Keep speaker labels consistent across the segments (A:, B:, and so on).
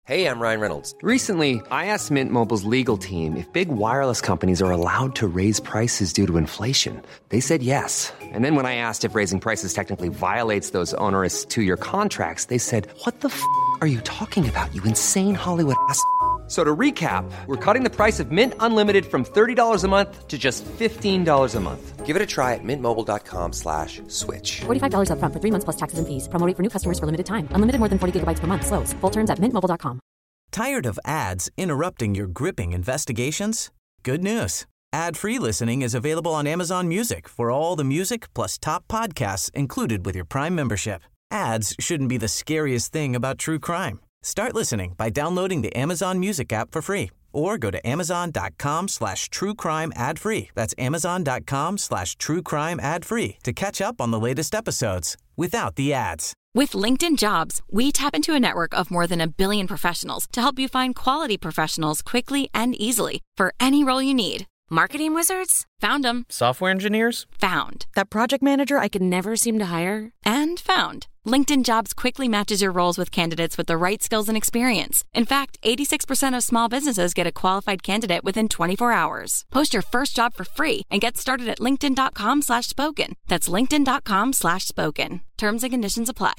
A: Hey, I'm Ryan Reynolds.
B: Recently, I asked Mint Mobile's legal team if big wireless companies are allowed to raise prices due to inflation. They said yes. And then when I asked if raising prices technically violates those onerous two-year contracts, they said, "What the are you talking about, you insane Hollywood ass?" So to recap, we're cutting the price of Mint Unlimited from $30 a month to just $15 a month.
A: Give it a try at mintmobile.com/switch.
C: $45 up front for 3 months plus taxes and fees. Promo rate for new customers for limited time. Unlimited more than 40 gigabytes per month. Slows full terms at mintmobile.com.
D: Tired of ads interrupting your gripping investigations? Good news. Ad-free listening is available on Amazon Music for all the music plus top podcasts included with your Prime membership. Ads shouldn't be the scariest thing about true crime. Start listening by downloading the Amazon Music app for free or go to amazon.com/truecrime ad-free. That's amazon.com/truecrime ad-free to catch up on the latest episodes without the ads.
E: With LinkedIn Jobs, we tap into a network of more than 1 billion professionals to help you find quality professionals quickly and easily for any role you need. Marketing wizards? Found them.
F: Software engineers?
E: Found. That project manager I could never seem to hire? And found. LinkedIn Jobs quickly matches your roles with candidates with the right skills and experience. In fact, 86% of small businesses get a qualified candidate within 24 hours. Post your first job for free and get started at linkedin.com/spoken. That's linkedin.com/spoken. Terms and conditions apply.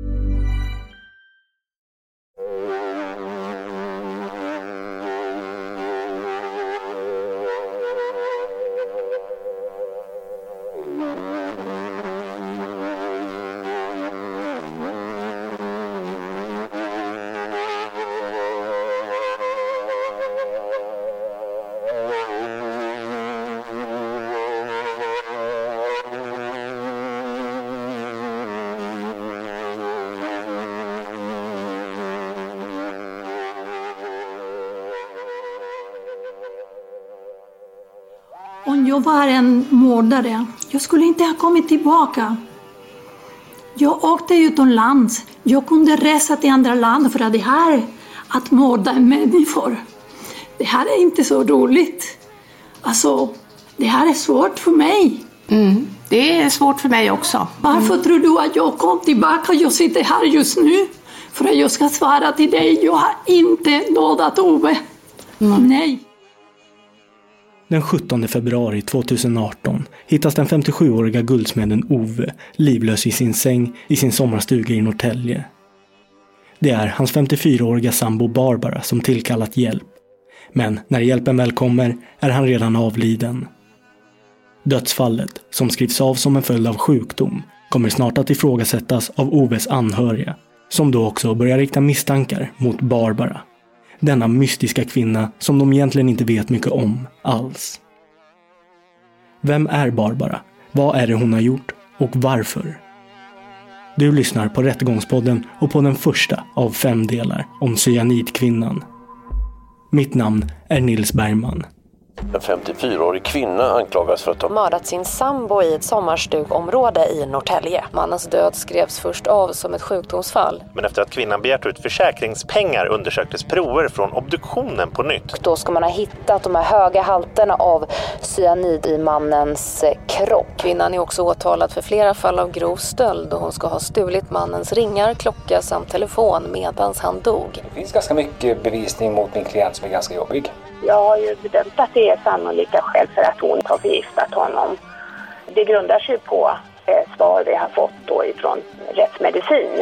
G: Om jag var en mördare, jag skulle inte ha kommit tillbaka. Jag åkte utomlands. Jag kunde resa till andra land för att det här, att mörda människor, det här är inte så roligt. Alltså, det här är svårt för mig.
H: Det är svårt för mig också.
G: Varför tror du att jag kom tillbaka? Jag sitter här just nu för att jag ska svara till dig. Jag har inte dödat Ove. Nej.
I: Den 17 februari 2018 hittas den 57-åriga guldsmeden Ove livlös i sin säng i sin sommarstuga i Norrtälje. Det är hans 54-åriga sambo Barbara som tillkallat hjälp. Men när hjälpen väl kommer är han redan avliden. Dödsfallet, som skrivs av som en följd av sjukdom, kommer snart att ifrågasättas av Oves anhöriga, som då också börjar rikta misstankar mot Barbara. Denna mystiska kvinna som de egentligen inte vet mycket om alls. Vem är Barbara? Vad är det hon har gjort? Och varför? Du lyssnar på Rättegångspodden och på den första av 5 delar om cyanidkvinnan. Mitt namn är Nils Bergman.
J: En 54-årig kvinna anklagas för att ha
K: mördat sin sambo i ett sommarstugområde i Norrtälje. Mannens död skrevs först av som ett sjukdomsfall.
J: Men efter att kvinnan begärt ut försäkringspengar undersöktes prover från obduktionen på nytt.
K: Då ska man ha hittat de här höga halterna av cyanid i mannens kropp. Kvinnan är också åtalad för flera fall av grov stöld och hon ska ha stulit mannens ringar, klocka samt telefon medan han dog.
L: Det finns ganska mycket bevisning mot min klient som är ganska jobbig.
M: Jag har ju bedömt att det är sannolika skäl för att hon har förgiftat honom. Det grundar sig på svar vi har fått då ifrån rättsmedicin.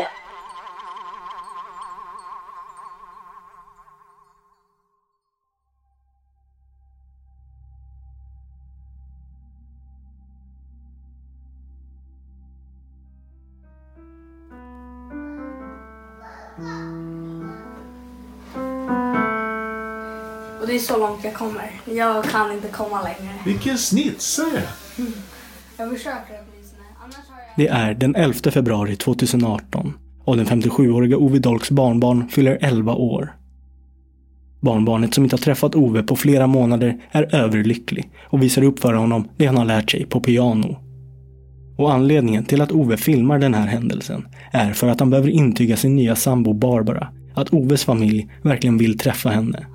N: Och det är så långt jag kommer. Jag kan inte komma längre.
O: Vilken snitsare!
N: Jag försöker bli sån.
I: Det är den 11 februari 2018 och den 57-åriga Ove Dolks barnbarn fyller 11 år. Barnbarnet som inte har träffat Ove på flera månader är överlycklig och visar upp för honom det han har lärt sig på piano. Och anledningen till att Ove filmar den här händelsen är för att han behöver intyga sin nya sambo Barbara att Oves familj verkligen vill träffa henne.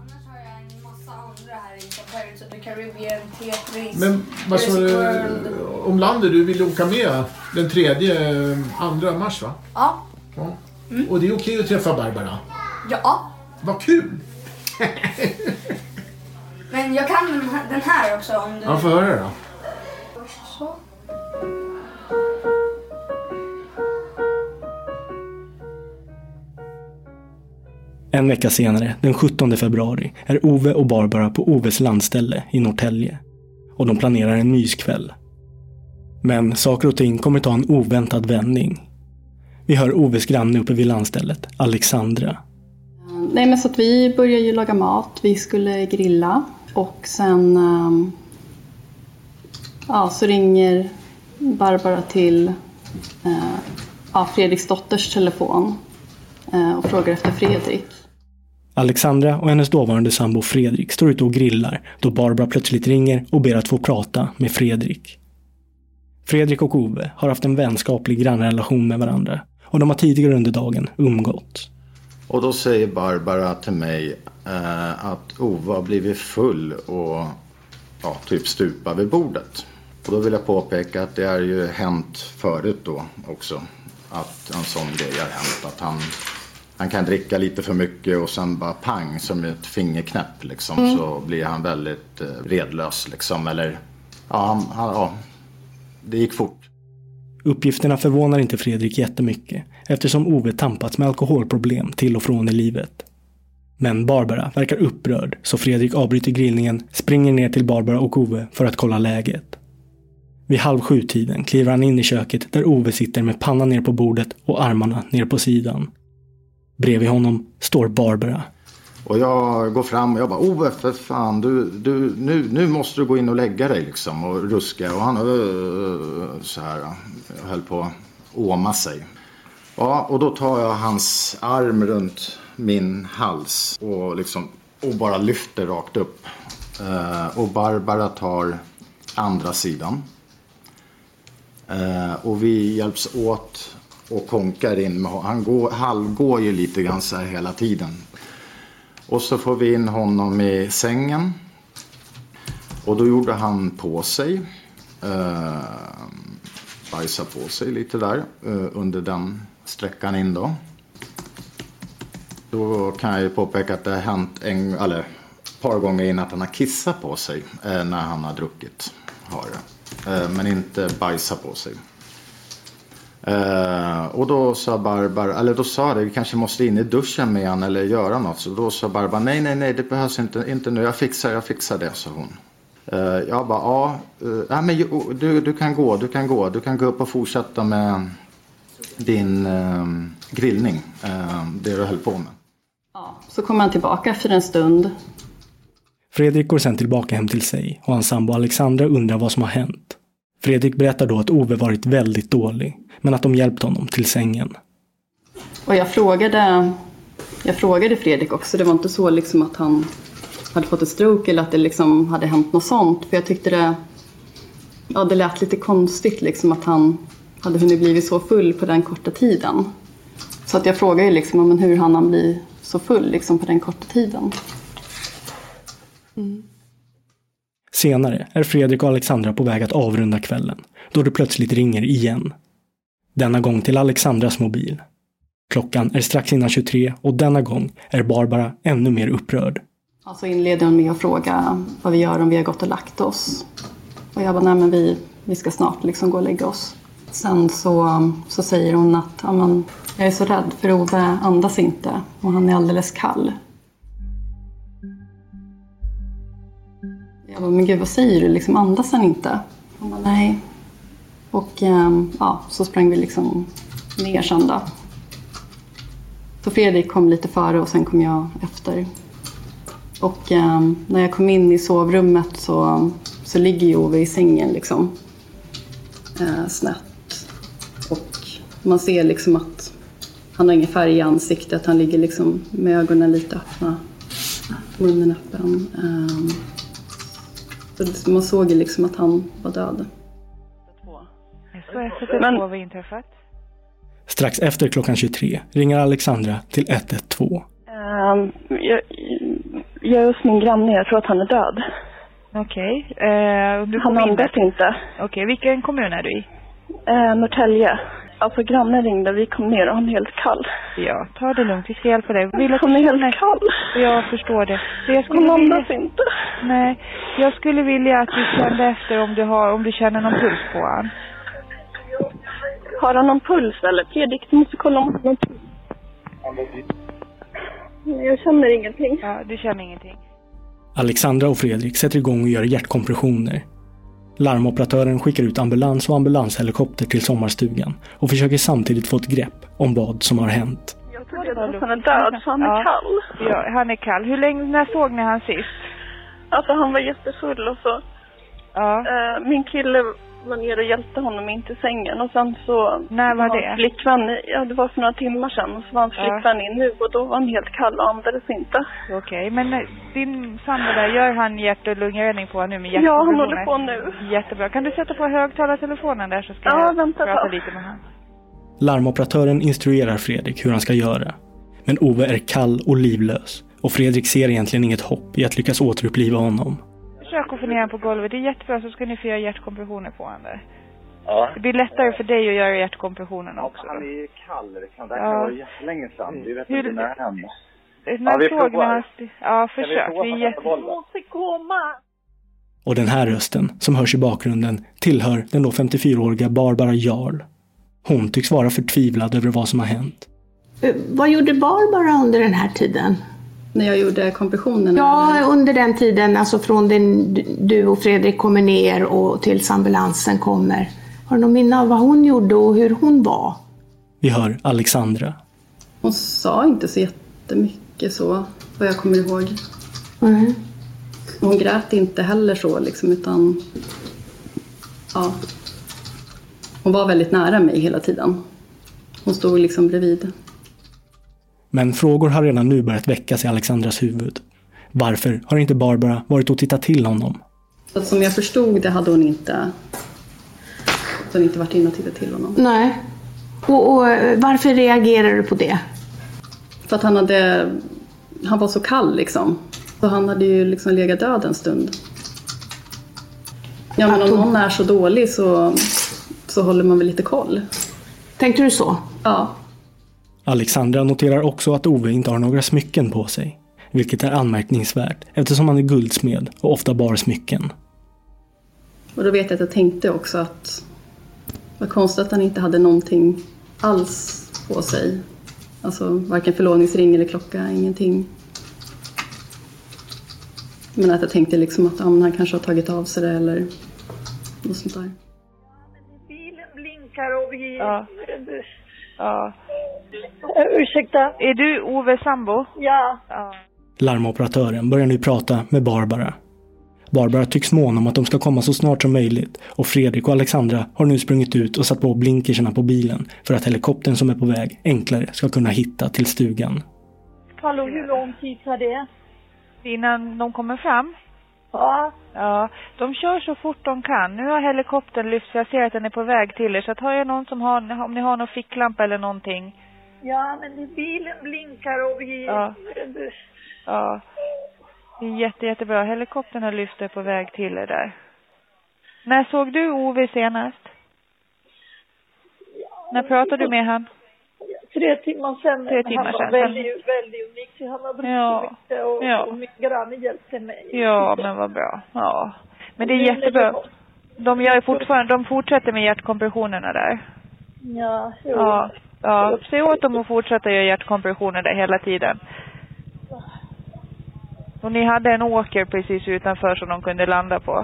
O: Men vad sa du om landet du vill åka med den 2 mars va?
N: Ja.
O: Och det är okej att träffa Barbara?
N: Ja,
O: Vad kul!
N: Men jag kan den här också om du...
O: Ja, får höra då.
N: Så.
I: En vecka senare, den 17 februari, är Ove och Barbara på Oves landställe i Norrtälje. Och de planerar en myskväll. Men saker och ting kommer ta en oväntad vändning. Vi hör Oves granne uppe vid landstället, Alexandra.
F: Nej, men så att vi började ju laga mat. Vi skulle grilla. Och sen så ringer Barbara till Fredriks dotters telefon och frågar efter Fredrik.
I: Alexandra och hennes dåvarande sambo Fredrik står ute och grillar då Barbara plötsligt ringer och ber att få prata med Fredrik. Fredrik och Ove har haft en vänskaplig grannrelation med varandra och de har tidigare under dagen umgått.
P: Och då säger Barbara till mig att Ove har blivit full och typ stupa vid bordet. Och då vill jag påpeka att det är ju hänt förut då också. Att en sån grej har hänt. Att han kan dricka lite för mycket och sen bara pang som ett fingerknäpp liksom. Så blir han väldigt redlös liksom. Eller det gick fort.
I: Uppgifterna förvånar inte Fredrik jättemycket eftersom Ove tampats med alkoholproblem till och från i livet. Men Barbara verkar upprörd så Fredrik avbryter grillningen, springer ner till Barbara och Ove för att kolla läget. Vid 6:30 kliver han in i köket där Ove sitter med pannan ner på bordet och armarna ner på sidan. Bredvid honom står Barbara.
P: Och jag går fram och jag bara, Ove för fan, nu måste du gå in och lägga dig liksom och ruska. Och han så här höll på att åma sig. Ja, och då tar jag hans arm runt min hals och bara lyfter rakt upp. Och Barbara tar andra sidan. Och vi hjälps åt och konkar in. Han halvgår ju lite grann så här hela tiden. Och så får vi in honom i sängen. Och då gjorde han på sig. Bajsa på sig lite där. Under den sträckan in då. Då kan jag ju påpeka att det har hänt ett par gånger innan att han har kissat på sig. När han har druckit. Men inte bajsa på sig. Och då sa Barbara, eller då sa det, vi kanske måste in i duschen med han eller göra något. Så då sa Barbara, nej, det behövs inte nu, jag fixar det, sa hon. Jag bara, men du kan gå upp och fortsätta med din grillning, det du höll på med.
F: Ja, så kommer han tillbaka efter en stund.
I: Fredrik går sen tillbaka hem till sig och hans sambo Alexandra undrar vad som har hänt. Fredrik berättar då att Ove varit väldigt dålig, men att de hjälpt honom till sängen.
F: Och jag frågade Fredrik också, det var inte så liksom att han hade fått ett stroke eller att det liksom hade hänt något sånt. För jag tyckte det lät lite konstigt liksom att han hade hunnit blivit så full på den korta tiden. Så att jag frågade ju liksom men hur han blir så full liksom på den korta tiden.
I: Senare är Fredrik och Alexandra på väg att avrunda kvällen, då det plötsligt ringer igen. Denna gång till Alexandras mobil. Klockan är strax innan 23 och denna gång är Barbara ännu mer upprörd.
F: Alltså inleder hon med att fråga vad vi gör om vi har gått och lagt oss. Och jag bara, nej men vi ska snart liksom gå och lägga oss. Sen så säger hon att jag är så rädd för Ove andas inte och han är alldeles kall. Jag bara, men gud vad säger du? Liksom, andas han inte? Hon bara, nej. Och så sprang vi liksom ner sen då. Så Fredrik kom lite före och sen kom jag efter. Och när jag kom in i sovrummet så ligger ju Ove i sängen liksom. Snett. Och man ser liksom att han har ingen färg i ansiktet. Han ligger liksom med ögonen lite öppna. Munnen öppen. Så man såg ju liksom att han var död.
Q: Men vad inträffat?
I: Strax efter klockan 23 ringer Alexandra till 112.
Q: Jag är hos min granne, jag tror att han är död. Okej.
R: Han andas inte. Okej, vilken kommun är du i?
Q: Norrtälje. Alltså grannen ringde, vi kom ner och han är helt kall.
R: Ja, ta det lugnt, vi ska hjälpa dig.
Q: Han är helt kall.
R: Jag förstår det. Så jag skulle
Q: han andas inte.
R: Nej, jag skulle vilja att du kände efter om du känner någon puls på han.
Q: Har han någon puls eller? Fredrik, du måste kolla om han har någon puls. Jag känner ingenting.
R: Ja, du känner ingenting.
I: Alexandra och Fredrik sätter igång och gör hjärtkompressioner. Larmoperatören skickar ut ambulans och ambulanshelikopter till sommarstugan och försöker samtidigt få ett grepp om vad som har hänt.
Q: Jag tror att han är död, så han är kall.
R: Ja, han är kall. När såg ni han sist?
Q: Alltså han var jättefull och så.
R: Ja.
Q: Min kille var ner och hjälpte honom in till sängen och sen så...
R: När var det?
Q: Flickvän, ja det var för några timmar sedan och så var hans flickvän in nu och då var han helt kall och andades inte.
R: Okej, men din sambo där, gör han hjärt- och lungräddning på nu med
Q: Ja, han håller på nu.
R: Jättebra. Kan du sätta på högtalartelefonen där så ska jag prata lite med honom.
I: Larmoperatören instruerar Fredrik hur han ska göra. Men Ove är kall och livlös och Fredrik ser egentligen inget hopp i att lyckas återuppliva honom.
R: Försök att få ner honom på golvet. Det är jättebra, så ska ni få göra hjärtkompressioner på honom där.
S: Ja.
R: Det blir lättare för dig att göra hjärtkompressionen också.
S: Han är ju kall. Det kan vara jättelänge sedan. Det vet inte när han...
R: Vi provar. Ja, försök. Vi
Q: måste komma.
I: Och den här rösten som hörs i bakgrunden tillhör den då 54-åriga Barbara Jarl. Hon tycks vara förtvivlad över vad som har hänt.
H: Vad gjorde Barbara under den här tiden?
F: När jag gjorde kompressionen?
H: Ja, eller? Under den tiden, alltså från den du och Fredrik kommer ner och tills ambulansen kommer. Har du någon minne av vad hon gjorde och hur hon var?
I: Vi hör Alexandra.
F: Hon sa inte så jättemycket så, vad jag kommer ihåg.
H: Mm.
F: Hon grät inte heller så liksom, utan ja. Hon var väldigt nära mig hela tiden. Hon stod liksom bredvid.
I: Men frågor har redan nu börjat väckas i Alexandras huvud. Varför har inte Barbara varit och tittat till honom?
F: Så som jag förstod det hade hon inte varit inne och tittat till honom.
H: Nej. Och varför reagerar du på det?
F: För att han var så kall liksom. Så han hade ju liksom legat död en stund. Ja, men om någon är så dålig så håller man väl lite koll.
H: Tänkte du så?
F: Ja.
I: Alexandra noterar också att Ove inte har några smycken på sig. Vilket är anmärkningsvärt eftersom han är guldsmed och ofta bar smycken.
F: Och då vet jag att jag tänkte också att det var konstigt att han inte hade någonting alls på sig. Alltså varken förlovningsring eller klocka, ingenting. Men att jag tänkte liksom att han kanske har tagit av sig det eller något sånt där.
Q: Bilen blinkar och vi...
R: Ja. Ja.
Q: Ursäkta.
R: Är du Ove sambo?
Q: Ja.
I: Larmoperatören börjar nu prata med Barbara. Barbara tycks mån om att de ska komma så snart som möjligt och Fredrik och Alexandra har nu sprungit ut och satt på blinkerserna på bilen för att helikoptern som är på väg enklare ska kunna hitta till stugan.
Q: Hallå, hur lång tid tar det?
R: Innan de kommer fram?
Q: Ja.
R: Ja, de kör så fort de kan. Nu har helikoptern lyft, jag ser att den är på väg till er. Så att har jag någon som har, om ni har någon ficklampa eller någonting.
Q: Ja, men bilen blinkar och vi...
R: Ja. Ja. Det är jättebra. Helikoptern har lyft er på väg till er där. När såg du Ove senast? När pratade du med han?
Q: 3 timmar sedan.
R: 3 timmar
Q: han
R: sedan.
Q: var väldigt unik. Han har brutit mycket och min granne hjälpte mig.
R: Ja, men vad bra. Ja. Men det är jättebra. De fortsätter med hjärtkompressionerna där.
Q: Ja, jo.
R: Ja, se åt dem att fortsätta göra hjärtkompressioner där hela tiden. Och ni hade en åker precis utanför som de kunde landa på.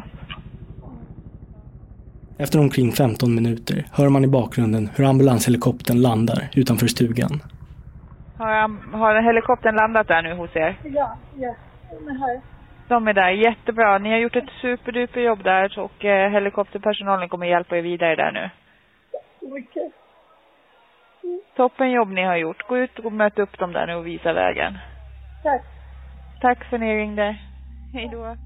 I: Efter omkring 15 minuter hör man i bakgrunden hur ambulanshelikoptern landar utanför stugan.
R: Har helikoptern landat där nu hos er?
Q: Ja, de är här.
R: De är där, jättebra. Ni har gjort ett superduper jobb där och helikopterpersonalen kommer hjälpa er vidare där nu.
Q: Mycket.
R: Toppen jobb ni har gjort. Gå ut och möta upp dem där nu och visa vägen.
Q: Tack.
R: Tack för att ni ringde. Hej då.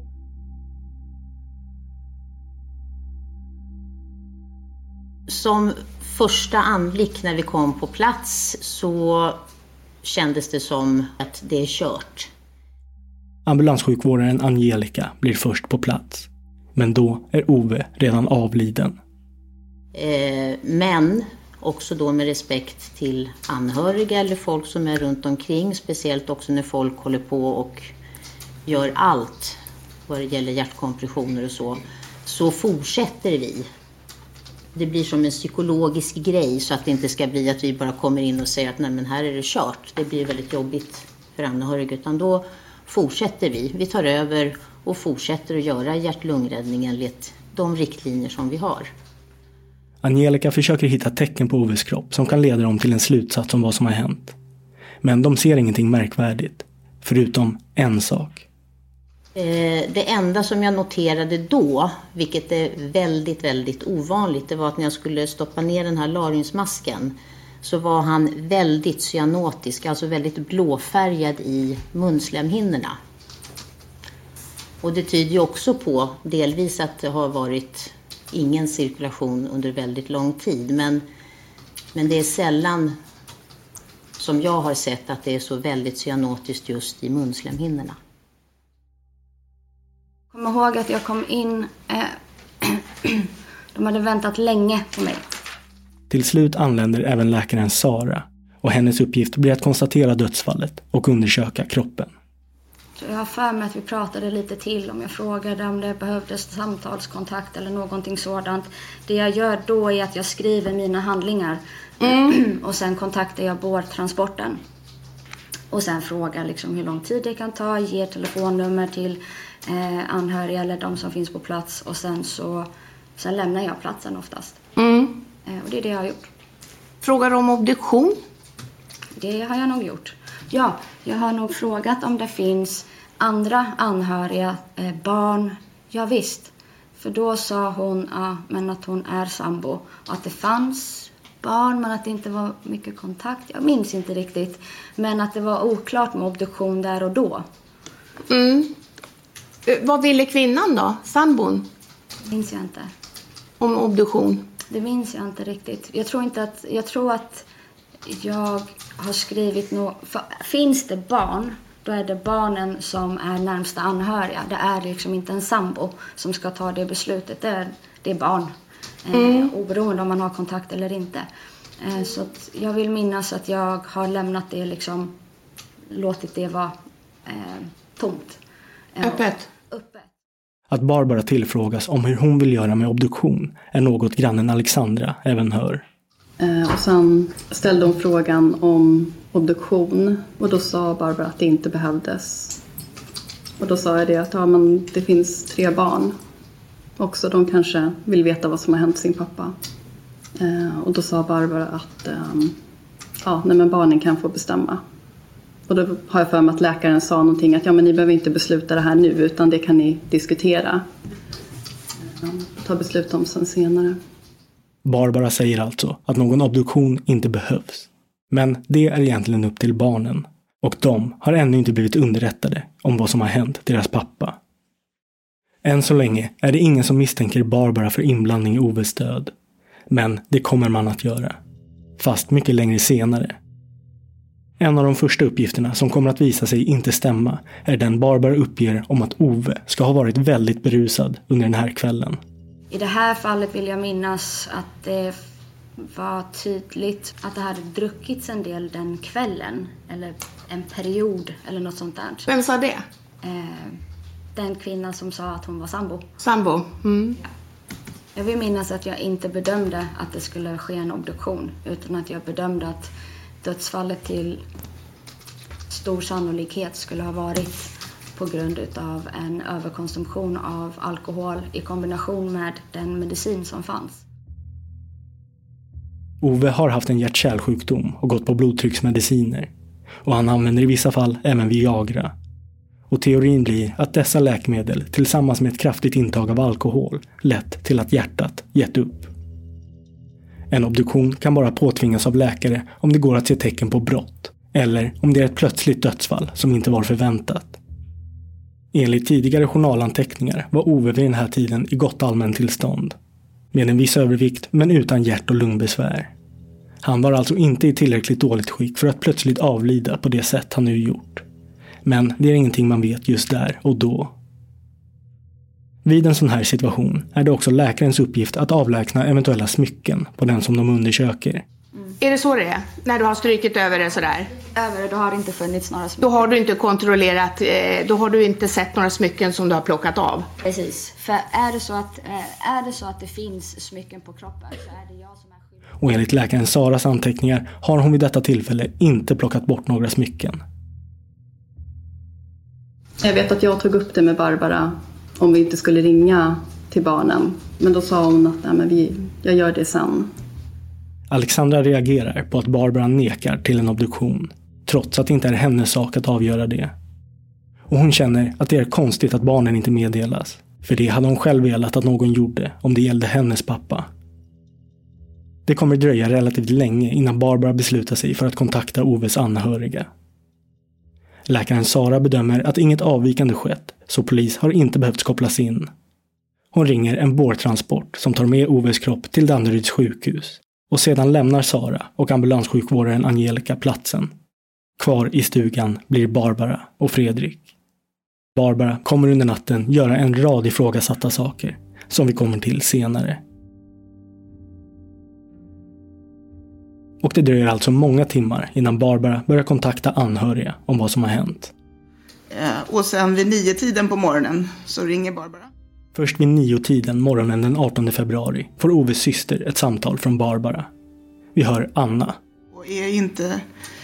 T: Som första anblick när vi kom på plats så kändes det som att det är kört.
I: Ambulanssjukvårdaren Angelica blir först på plats. Men då är Ove redan avliden.
T: Men Också då med respekt till anhöriga eller folk som är runt omkring. Speciellt också när folk håller på och gör allt vad det gäller hjärtkompressioner och så. Så fortsätter vi. Det blir som en psykologisk grej så att det inte ska bli att vi bara kommer in och säger att nej men här är det kört. Det blir väldigt jobbigt för anhöriga, utan då fortsätter vi. Vi tar över och fortsätter att göra hjärt-lungräddning enligt de riktlinjer som vi har.
I: Angelica försöker hitta tecken på Oves kropp som kan leda dem till en slutsats om vad som har hänt. Men de ser ingenting märkvärdigt, förutom en sak.
T: Det enda som jag noterade då, vilket är väldigt, väldigt ovanligt, det var att när jag skulle stoppa ner den här laringsmasken så var han väldigt cyanotisk, alltså väldigt blåfärgad i munslemhinnorna. Och det tyder ju också på delvis att det har varit ingen cirkulation under väldigt lång tid. Men det är sällan som jag har sett att det är så väldigt cyanotiskt just i munslemhinnorna.
N: Jag kommer ihåg att jag kom in. De hade väntat länge på mig.
I: Till slut anländer även läkaren Sara och hennes uppgift blir att konstatera dödsfallet och undersöka kroppen.
N: Så jag har för mig att vi pratade lite till om jag frågade om det behövdes samtalskontakt eller någonting sådant. Det jag gör då är att jag skriver mina handlingar och sen kontaktar jag båttransporten. Och sen frågar liksom hur lång tid det kan ta, ger telefonnummer till anhöriga eller de som finns på plats och sen lämnar jag platsen oftast. Och det är det jag har gjort.
H: Frågar om obduktion?
N: Det har jag nog gjort. Ja, jag har nog frågat om det finns andra anhöriga, barn. Ja visst, för då sa hon men att hon är sambo. Och att det fanns barn men att det inte var mycket kontakt. Jag minns inte riktigt. Men att det var oklart med obduktion där och då.
H: Vad ville kvinnan då? Sambon?
N: Det minns jag inte.
H: Om obduktion?
N: Det minns jag inte riktigt. Jag tror att jag har skrivit finns det barn, då är det barnen som är närmsta anhöriga. Det är liksom inte en sambo som ska ta det beslutet. Det är barn. Oberoende om man har kontakt eller inte. Så att jag vill minnas att jag har lämnat det liksom, låtit det vara tomt.
H: Öppet.
I: Att Barbara tillfrågas om hur hon vill göra med obduktion är något grannen Alexandra även hör.
F: Och sen ställde hon frågan om obduktion och då sa Barbara att det inte behövdes. Och då sa jag det att det finns 3 barn också, de kanske vill veta vad som har hänt sin pappa. Och då sa Barbara att men barnen kan få bestämma. Och då har jag för mig att läkaren sa någonting att men ni behöver inte besluta det här nu utan det kan ni diskutera. Ta beslut om sen senare.
I: Barbara säger alltså att någon obduktion inte behövs. Men det är egentligen upp till barnen. Och de har ännu inte blivit underrättade om vad som har hänt deras pappa. Än så länge är det ingen som misstänker Barbara för inblandning i Oves död. Men det kommer man att göra. Fast mycket längre senare. En av de första uppgifterna som kommer att visa sig inte stämma är den Barbara uppger om att Ove ska ha varit väldigt berusad under den här kvällen.
N: I det här fallet vill jag minnas att det var tydligt att det hade druckits en del den kvällen. Eller en period eller något sånt där.
H: Vem sa det?
N: Den kvinnan som sa att hon var sambo.
H: Sambo?
N: Ja. Jag vill minnas att jag inte bedömde att det skulle ske en obduktion. Utan att jag bedömde att dödsfallet till stor sannolikhet skulle ha varit på grund av en överkonsumtion av alkohol i kombination med den medicin som fanns.
I: Ove har haft en hjärt-kärlsjukdom och gått på blodtrycksmediciner. Och han använder i vissa fall även Viagra. Och teorin blir att dessa läkemedel tillsammans med ett kraftigt intag av alkohol lett till att hjärtat gett upp. En obduktion kan bara påtvingas av läkare om det går att se tecken på brott. Eller om det är ett plötsligt dödsfall som inte var förväntat. Enligt tidigare journalanteckningar var Ove vid den här tiden i gott allmäntillstånd. Med en viss övervikt men utan hjärt- och lungbesvär. Han var alltså inte i tillräckligt dåligt skick för att plötsligt avlida på det sätt han nu gjort. Men det är ingenting man vet just där och då. Vid en sån här situation är det också läkarens uppgift att avlägsna eventuella smycken på den som de undersöker.
H: Är det så det är? När du har strykit över det sådär?
N: Över det, då har det inte funnits några smycken.
H: Då har du inte kontrollerat, då har du inte sett några smycken som du har plockat av?
N: Precis, för är det så att det finns smycken på kroppen så är det jag som är skyldig.
I: Och enligt läkaren Saras anteckningar har hon vid detta tillfälle inte plockat bort några smycken.
F: Jag vet att jag tog upp det med Barbara om vi inte skulle ringa till barnen. Men då sa hon att jag gör det sen.
I: Alexandra reagerar på att Barbara nekar till en obduktion, trots att det inte är hennes sak att avgöra det. Och hon känner att det är konstigt att barnen inte meddelas, för det hade hon själv velat att någon gjorde om det gällde hennes pappa. Det kommer dröja relativt länge innan Barbara beslutar sig för att kontakta Oves anhöriga. Läkaren Sara bedömer att inget avvikande skett, så polis har inte behövt kopplas in. Hon ringer en bårtransport som tar med Oves kropp till Danderyds sjukhus. Och sedan lämnar Sara och ambulanssjukvårdaren Angelica platsen. Kvar i stugan blir Barbara och Fredrik. Barbara kommer under natten göra en rad ifrågasatta saker, som vi kommer till senare. Och det dröjer alltså många timmar innan Barbara börjar kontakta anhöriga om vad som har hänt.
U: Och sen vid 9-tiden på morgonen så ringer Barbara.
I: Först vid 9-tiden morgonen den 18 februari får Oves syster ett samtal från Barbara. Vi hör Anna.
U: Och är inte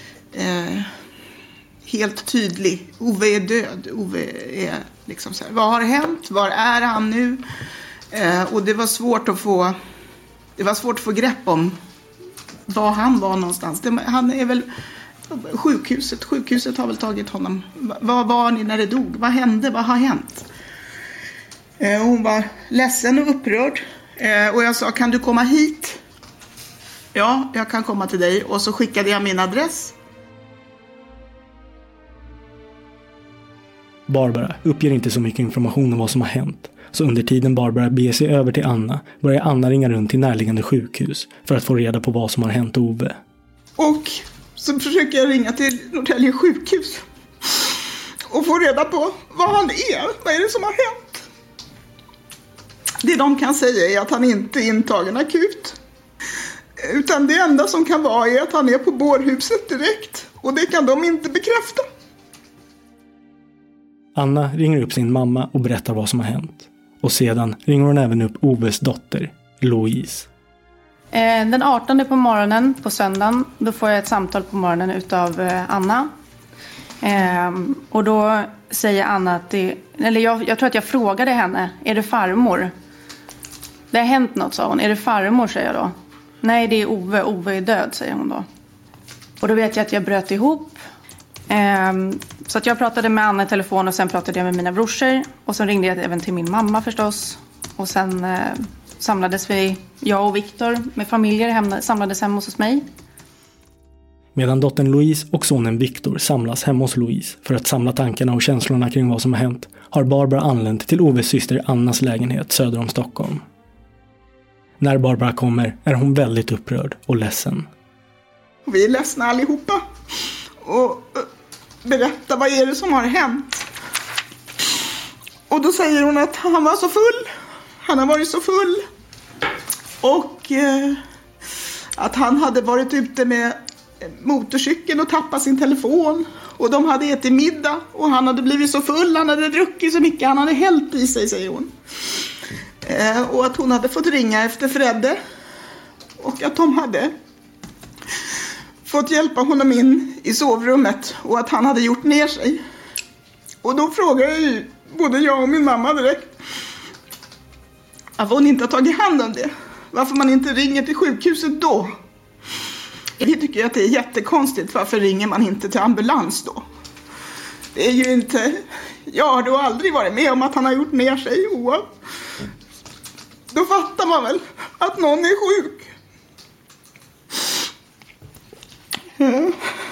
U: helt tydlig. Ove är död. Ove är liksom så här, vad har hänt? Var är han nu? Och det var svårt att få grepp om var han var någonstans. Han är väl sjukhuset. Sjukhuset har väl tagit honom. Var var ni när det dog? Vad hände? Vad har hänt? Hon var ledsen och upprörd. Och jag sa, kan du komma hit? Ja, jag kan komma till dig. Och så skickade jag min adress.
I: Barbara uppger inte så mycket information om vad som har hänt. Så under tiden Barbara beger sig över till Anna börjar Anna ringa runt till närliggande sjukhus för att få reda på vad som har hänt Ove.
U: Och så försöker jag ringa till Norrtälje sjukhus och få reda på vad han är. Vad är det som har hänt? Det de kan säga är att han inte är intagen akut. Utan det enda som kan vara är att han är på bårhuset direkt. Och det kan de inte bekräfta.
I: Anna ringer upp sin mamma och berättar vad som har hänt. Och sedan ringer hon även upp Oves dotter, Louise.
F: Den 18 på morgonen, på söndagen, då får jag ett samtal på morgonen utav Anna. Och då säger Anna att jag tror att jag frågade henne, är det farmor? Det har hänt något, sa hon. Är det farmor, säger jag då. Nej, det är Ove. Ove är död, säger hon då. Och då vet jag att jag bröt ihop. Så att jag pratade med Anna i telefon och sen pratade jag med mina brorsor. Och sen ringde jag även till min mamma förstås. Och sen samlades jag och Viktor med familjer samlades hemma hos mig.
I: Medan dottern Louise och sonen Viktor samlas hemma hos Louise för att samla tankarna och känslorna kring vad som har hänt har Barbara anlänt till Oves syster Annas lägenhet söder om Stockholm. När Barbara kommer är hon väldigt upprörd och ledsen.
U: Vi är ledsna allihopa och berättar vad är det som har hänt. Och då säger hon att han var så full. Han har varit så full. Och att han hade varit ute med motorcykeln och tappat sin telefon. Och de hade ätit middag och han hade blivit så full. Han hade druckit så mycket. Han hade hällt i sig, säger hon. Och att hon hade fått ringa efter Fredde. Och att de hade fått hjälpa honom in i sovrummet. Och att han hade gjort ner sig. Och då frågade ju både jag och min mamma direkt varför hon inte har tagit hand om det. Varför man inte ringer till sjukhuset då. Vi tycker att det är jättekonstigt. Varför ringer man inte till ambulans då? Det är ju inte... Jag har då aldrig varit med om att han har gjort ner sig. Då fattar man väl att någon är sjuk. Ja.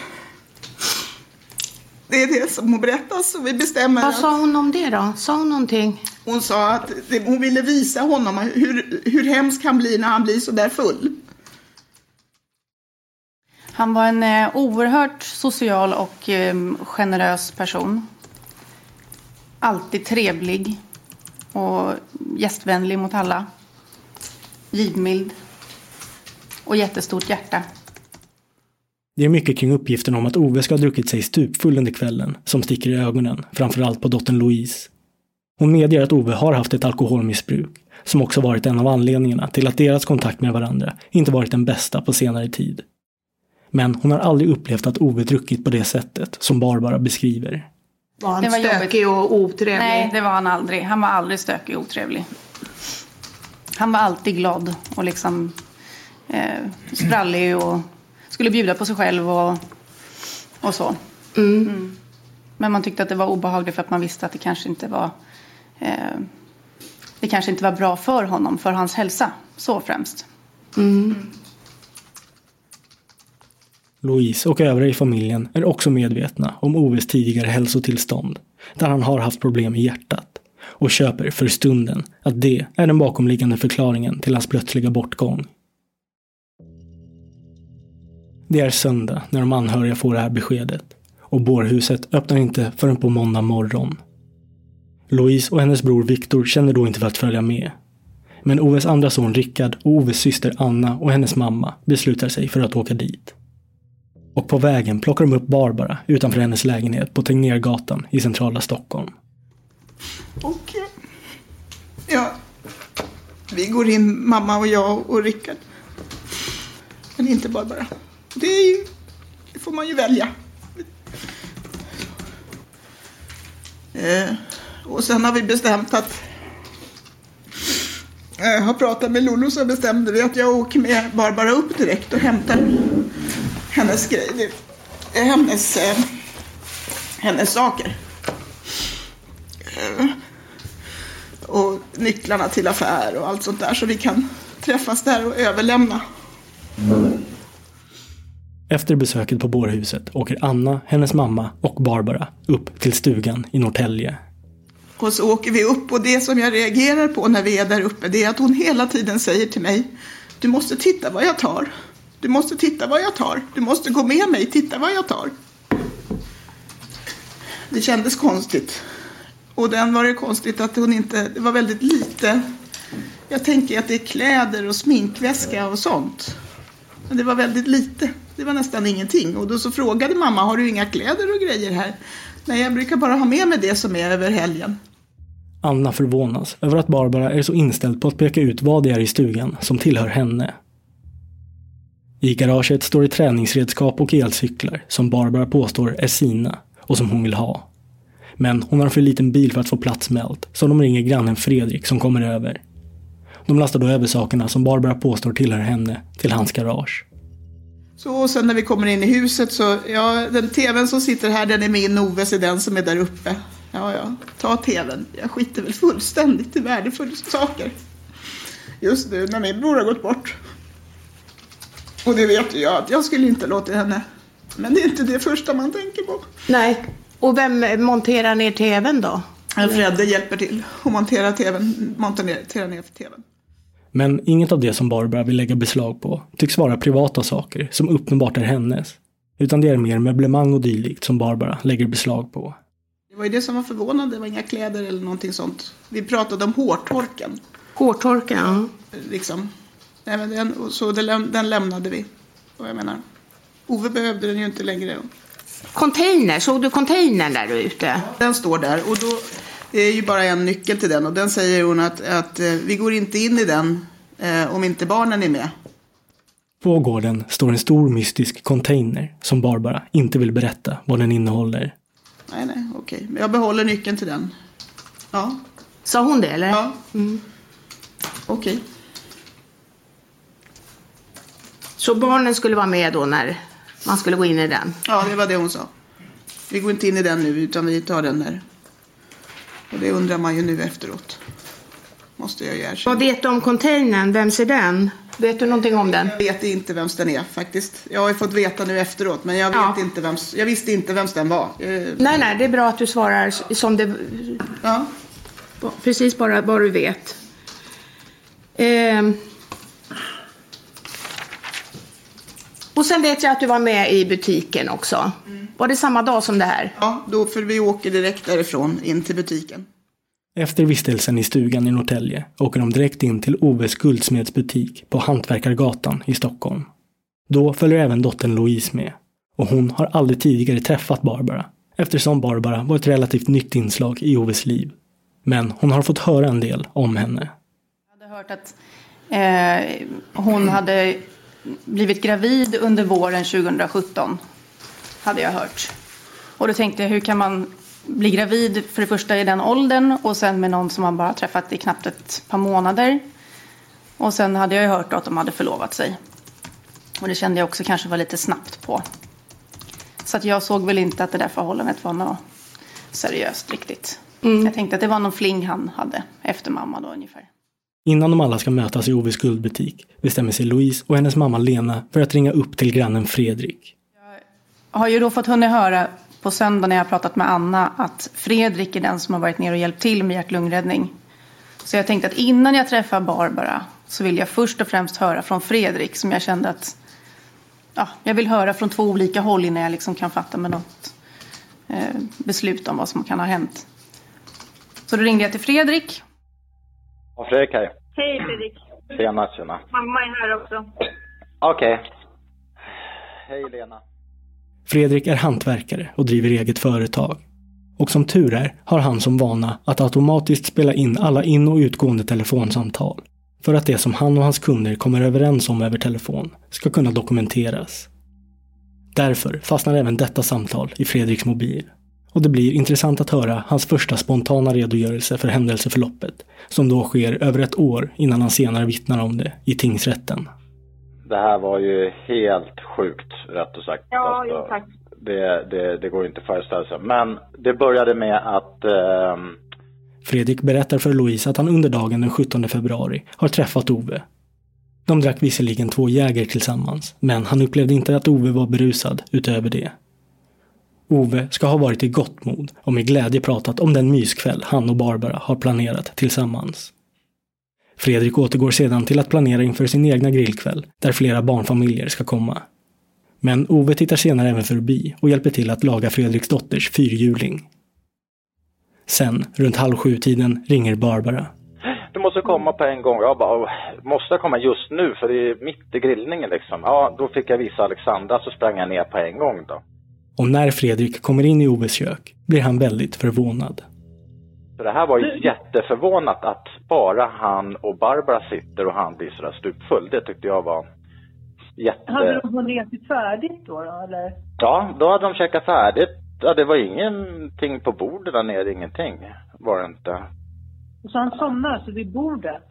U: Det är det som hon berättas och vi bestämmer.
H: Vad sa hon om det då? Sa hon någonting?
U: Hon sa att hon ville visa honom hur hemskt han blir när han blir så där full.
F: Han var en oerhört social och generös person. Alltid trevlig och gästvänlig mot alla. Givmild och jättestort hjärta.
I: Det är mycket kring uppgiften om att Ove ska ha druckit sig stupfull under kvällen som sticker i ögonen, framförallt på dottern Louise. Hon medger att Ove har haft ett alkoholmissbruk, som också varit en av anledningarna till att deras kontakt med varandra inte varit den bästa på senare tid. Men hon har aldrig upplevt att Ove druckit på det sättet som Barbara beskriver.
H: Var han stökig och otrevlig?
B: Nej, det var han aldrig. Han var aldrig stökig och otrevlig. Han var alltid glad och liksom sprallig och skulle bjuda på sig själv och så. Men man tyckte att det var obehagligt för att man visste att det kanske inte var bra för honom, för hans hälsa, så främst.
I: Louise och övriga i familjen är också medvetna om Oves tidigare hälsotillstånd, där han har haft problem i hjärtat, och köper för stunden att det är den bakomliggande förklaringen till hans plötsliga bortgång. Det är söndag när de anhöriga får det här beskedet, och bårhuset öppnar inte förrän på måndag morgon. Louise och hennes bror Victor känner då inte för att följa med. Men Oves andra son Rickard och Oves syster Anna och hennes mamma beslutar sig för att åka dit. Och på vägen plockar de upp Barbara utanför hennes lägenhet på Tegnérgatan i centrala Stockholm.
U: Och ja, vi går in, mamma och jag och Rickard. Men inte Barbara. Det får man ju välja. Och sen har vi bestämt att jag har pratat med Lolo, så bestämde vi att jag åker med Barbara upp direkt och hämtar hennes grejer, hennes saker. Och nycklarna till affär och allt sånt där, så vi kan träffas där och överlämna.
I: Efter besöket på bårhuset åker Anna, hennes mamma och Barbara upp till stugan i Norrtälje.
U: Och så åker vi upp, och det som jag reagerar på när vi är där uppe, det är att hon hela tiden säger till mig: du måste titta vad jag tar. Du måste titta vad jag tar. Du måste gå med mig, titta vad jag tar. Det kändes konstigt. Och den var det konstigt att hon inte, det var väldigt lite. Jag tänker att det är kläder och sminkväska och sånt. Men det var väldigt lite. Det var nästan ingenting. Och då så frågade mamma: har du inga kläder och grejer här? Nej, jag brukar bara ha med mig det som är över helgen.
I: Anna förvånas över att Barbara är så inställd på att peka ut vad det är i stugan som tillhör henne. I garaget står det träningsredskap och elcyklar som Barbara påstår är sina och som hon vill ha. Men hon har en för liten bil för att få plats med allt, så de ringer grannen Fredrik som kommer över. De lastar då över sakerna som Barbara påstår tillhör henne till hans garage.
U: Så sen när vi kommer in i huset så, ja, den tvn som sitter här, den är min, Oves är den som är där uppe. Ja, ta tvn. Jag skiter väl fullständigt i värdefulla saker. Just nu när min bror har gått bort. Och det vet jag att jag skulle inte låta henne. Men det är inte det första man tänker på.
H: Nej, och vem monterar ner tvn då?
U: Fredde hjälper till att montera ner tvn.
I: Men inget av det som Barbara vill lägga beslag på tycks vara privata saker som uppenbart är hennes. Utan det är mer möblemang och dylikt som Barbara lägger beslag på.
U: Det var ju det som var förvånande, det var inga kläder eller någonting sånt. Vi pratade om hårtorken.
H: Hårtorken, ja.
U: Liksom. Nej, men den lämnade vi. Och jag menar, Ove behövde den ju inte längre.
H: Container, såg du containern där ute?
U: Den står där, och då är ju bara en nyckel till den. Och den säger hon att vi går inte in i den om inte barnen är med.
I: På gården står en stor mystisk container som Barbara inte vill berätta vad den innehåller.
U: Nej, okej. Jag behåller nyckeln till den. Ja.
H: Sa hon det, eller?
U: Ja. Okej.
H: Så barnen skulle vara med då när man skulle gå in i den?
U: Ja, det var det hon sa. Vi går inte in i den nu, utan vi tar den där. Och det undrar man ju nu efteråt. Måste jag erkänna.
H: Vad vet du om containern? Vem ser den? Vet du någonting om den?
U: Jag vet inte vems den är faktiskt. Jag har ju fått veta nu efteråt, men jag visste inte vems den var.
H: Nej, det är bra att du svarar som det...
U: Ja.
H: Precis bara vad du vet. Och sen vet jag att du var med i butiken också. Var det samma dag som det här?
U: Ja, då för vi åker direkt därifrån in till butiken.
I: Efter vistelsen i stugan i Norrtälje åker de direkt in till Oves guldsmedsbutik på Hantverkargatan i Stockholm. Då följer även dottern Louise med, Och hon har aldrig tidigare träffat Barbara, eftersom Barbara var ett relativt nytt inslag i Oves liv. Men hon har fått höra en del om henne.
B: Jag hade hört att hon hade blivit gravid under våren 2017. Hade jag hört. Och då tänkte jag, hur kan man bli gravid för det första i den åldern och sen med någon som man bara träffat i knappt ett par månader. Och sen hade jag hört att de hade förlovat sig. Och det kände jag också kanske var lite snabbt på. Så att jag såg väl inte att det där förhållandet var något seriöst riktigt. Jag tänkte att det var någon fling han hade efter mamma då ungefär.
I: Innan de alla ska mötas i Oves guldbutik bestämmer sig Louise och hennes mamma Lena för att ringa upp till grannen Fredrik.
B: Jag har ju då fått hunnit höra på söndag när jag har pratat med Anna att Fredrik är den som har varit ner och hjälpt till med hjärt-lungräddning. Så jag tänkte att innan jag träffar Barbara så vill jag först och främst höra från Fredrik, som jag kände att jag vill höra från 2 olika håll innan jag liksom kan fatta med något beslut om vad som kan ha hänt. Så då ringde jag till Fredrik.
L: Ja, Fredrik här.
Q: Hej Fredrik.
L: Tjena.
Q: Mamma är här också.
L: Okej. Hej Lena.
I: Fredrik är hantverkare och driver eget företag. Och som tur är har han som vana att automatiskt spela in alla in- och utgående telefonsamtal. För att det som han och hans kunder kommer överens om över telefon ska kunna dokumenteras. Därför fastnar även detta samtal i Fredriks mobil. Och det blir intressant att höra hans första spontana redogörelse för händelseförloppet, som då sker över ett år innan han senare vittnar om det i tingsrätten.
L: Det här var ju helt sjukt, rätt och sagt.
Q: Ja,
L: alltså,
Q: jo, tack.
L: Det går inte att föreställa sig. Men det började med att...
I: Fredrik berättar för Louise att han under dagen den 17 februari har träffat Ove. De drack visserligen 2 jäger tillsammans, men han upplevde inte att Ove var berusad utöver det. Ove ska ha varit i gott mod och med glädje pratat om den myskväll han och Barbara har planerat tillsammans. Fredrik återgår sedan till att planera inför sin egna grillkväll, där flera barnfamiljer ska komma. Men Ove tittar senare även förbi och hjälper till att laga Fredriks dotters 4-hjuling. Sen, runt 6:30-tiden, ringer Barbara.
L: Du måste komma på en gång. Jag bara, måste jag komma just nu för det är mitt i grillningen liksom. Ja, då fick jag visa Alexandra, så sprang jag ner på en gång då.
I: Och när Fredrik kommer in i Oves kök blir han väldigt förvånad.
L: Så det här var ju jätteförvånat att bara han och Barbara sitter och han blir sådär stupfull. Det tyckte jag var
Q: Hade de ätit färdigt då eller?
L: Ja, då hade de käkat färdigt. Ja, det var ingenting på bordet där nere, ingenting var det inte.
Q: Så han somnade alltså vid bordet?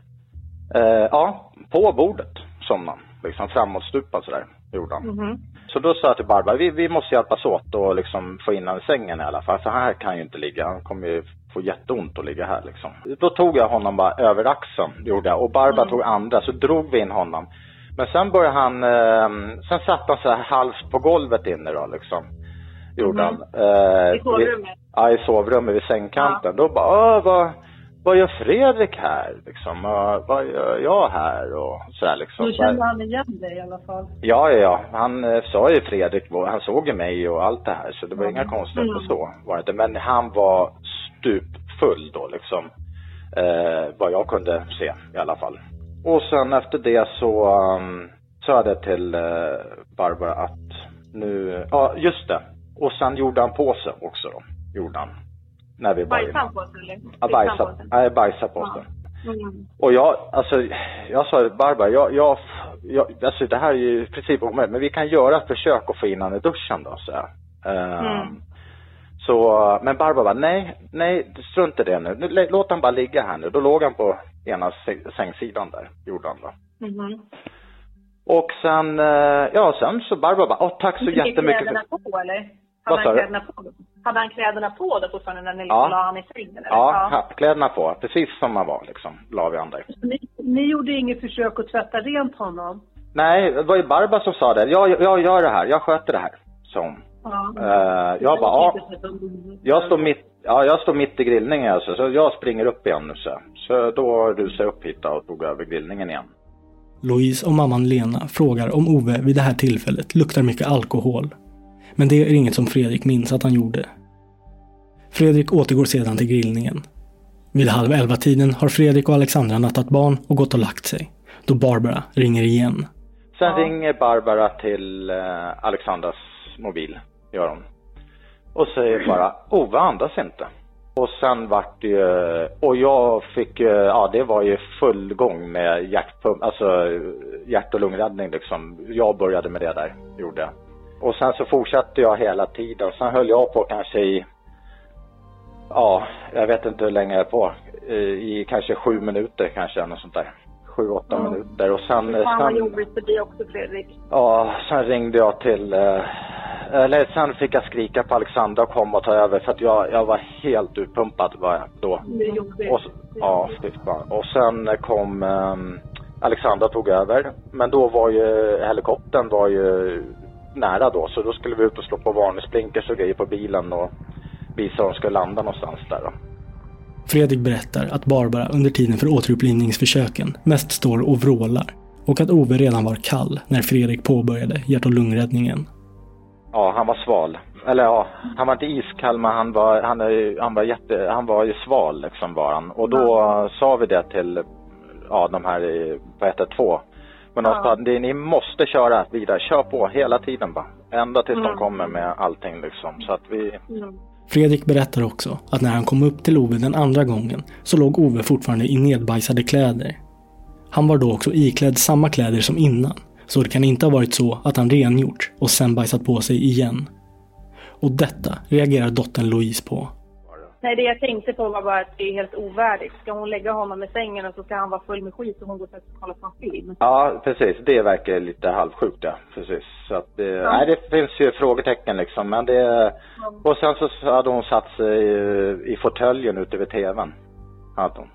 L: Ja, på bordet somnade liksom framåtstupad sådär, gjorde han.
Q: Mm-hmm.
L: Så då sa jag till Barbara, vi måste hjälpas åt och liksom få in han i sängen i alla fall. För här kan ju inte ligga, han kommer ju få jätteont att ligga här liksom. Då tog jag honom bara över axeln, gjorde jag. Och Barbara tog andra, så drog vi in honom. Men sen började han, sen satt han så här halvt på golvet inne då liksom. Gjorde han.
Q: I sovrummet?
L: Ja, i sovrummet vid sängkanten. Ja. Då bara, vad gör Fredrik här liksom? Vad gör jag här? Och sådär liksom.
Q: Då kände han igen dig i alla fall?
L: Ja. Han sa ju Fredrik, han såg ju mig och allt det här. Så det var inga konstigheter så var det inte. Men han var stupfull då liksom. Vad jag kunde se i alla fall. Och sen efter det så sa jag till Barbara att nu, ja just det. Och sen gjorde han på sig också då, gjorde han. När vi började.
Q: Bajsade på sig eller?
L: Ja, bajsade på sig. Och jag sa Barbara, alltså det här är ju i princip omöjligt, men vi kan göra ett försök att få in han i duschen då, så Så, men Barbara bara, nej, strunt i det nu. Låt han bara ligga här nu. Då låg han på ena sängsidan där, gjorde han då. Och sen, sen så Barbara bara, tack så jättemycket.
Q: Kläderna på eller?
L: Hade
Q: han kläderna på då fortfarande när ni la han i sängen? Eller?
L: Ja, kläderna på, precis som man var liksom, la vi andra.
Q: Ni gjorde inget försök att tvätta rent honom?
L: Nej, det var ju Barbara som sa det. Jag gör det här, jag sköter det här. Som. Jag bara, jag står mitt i grillningen alltså, så jag springer upp igen nu så då rusade jag upp hit och tog över grillningen igen.
I: Louise och mamman Lena frågar om Ove vid det här tillfället luktar mycket alkohol. Men det är inget som Fredrik minns att han gjorde. Fredrik återgår sedan till grillningen. Vid 10:30 har Fredrik och Alexandra nattat barn och gått och lagt sig. Då Barbara ringer igen.
L: Sen ringer Barbara till Alexandras mobil, gör hon. Och säger bara, Ove andas inte. Och sen vart det ju, och jag fick, det var ju full gång med hjärt- och lungräddning liksom. Jag började med det där, gjorde jag. Och sen så fortsatte jag hela tiden. Sen höll jag på kanske jag vet inte hur länge jag är på. I kanske 7 minuter kanske, något sånt där. 7-8 minuter. Och sen
Q: vad jobbigt för dig också, Fredrik.
L: Ja, sen ringde jag till... sen fick jag skrika på Alexandra och komma och ta över. För att jag var helt utpumpad då. Och sen kom Alexandra tog över. Men då var ju helikoptern nära då. Så då skulle vi ut och slå på varningsblinkers och grejer på bilen och visa om de skulle landa någonstans där då.
I: Fredrik berättar att Barbara under tiden för återupplivningsförsöken mest står och vrålar och att Ove redan var kall när Fredrik påbörjade hjärt- och lungräddningen.
L: Ja, han var sval. Eller han var inte iskall, men han var ju sval liksom var han. Och då sa vi det till de här på 112. Men de sa, ni måste köra vidare, kör på hela tiden bara. Ända tills de kommer med allting liksom. Så att vi...
I: Fredrik berättar också att när han kom upp till Ove den andra gången så låg Ove fortfarande i nedbajsade kläder. Han var då också iklädd samma kläder som innan, så det kan inte ha varit så att han rengjort och sen bajsat på sig igen. Och detta reagerar dottern Louise på.
Q: Nej, det jag tänkte på var bara att det är helt ovärdigt. Ska hon lägga honom i sängen och så ska han vara full med skit och hon går och kolla på en film?
L: Ja, precis. Det verkar lite halvsjukt, ja. Precis. Så att nej, det finns ju frågetecken liksom. Men det... Och sen så hade hon satt sig i fåtöljen ute vid tvn. Hade hon.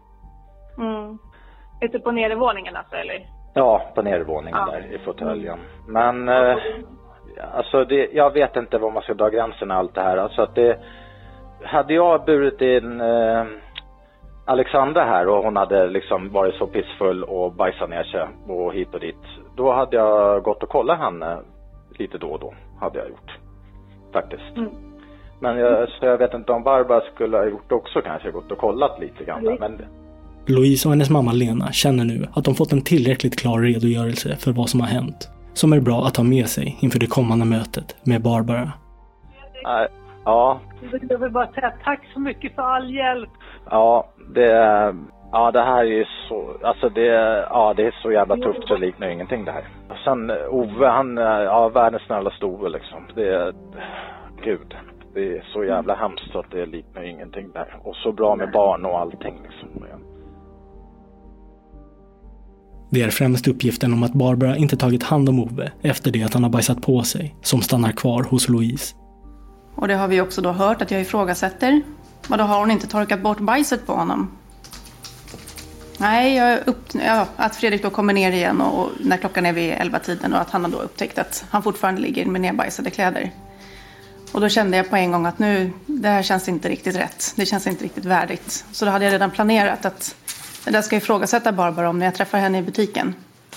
Q: Ute på nedervåningen alltså, eller?
L: Ja, på nedervåningen där i fåtöljen. Men alltså jag vet inte var man ska dra gränsen och allt det här. Alltså att det... Hade jag burit in Alexandra här och hon hade liksom varit så pissfull och bajsat ner sig och hit och dit, då hade jag gått och kollat henne lite då och då, hade jag gjort faktiskt. Men jag vet inte om Barbara skulle ha gjort också, kanske gått och kollat lite grann. Men...
I: Louise och hennes mamma Lena känner nu att de fått en tillräckligt klar redogörelse för vad som har hänt, som är bra att ta med sig inför det kommande mötet med Barbara.
L: Ja.
A: Jag vill bara säga tack så mycket för all hjälp.
L: Ja, det här är ju så, alltså det är så jävla tufft så det liknar ingenting det här. Och sen Ove, han världens snällaste Ove liksom. Det är så jävla hemskt så att det liknar ingenting där. Och så bra med barn och allting liksom.
I: Det är främst uppgiften om att Barbara inte tagit hand om Ove efter det att han har bajsat på sig som stannar kvar hos Louise.
B: Och det har vi också då hört att jag ifrågasätter. Men då har hon inte torkat bort bajset på honom. Nej, att Fredrik då kommer ner igen och när klockan är vid 11-tiden och att han har då upptäckt att han fortfarande ligger med nedbajsade kläder. Och då kände jag på en gång att det här känns inte riktigt rätt. Det känns inte riktigt värdigt. Så då hade jag redan planerat att jag ska ifrågasätta Barbara om när jag träffar henne i butiken.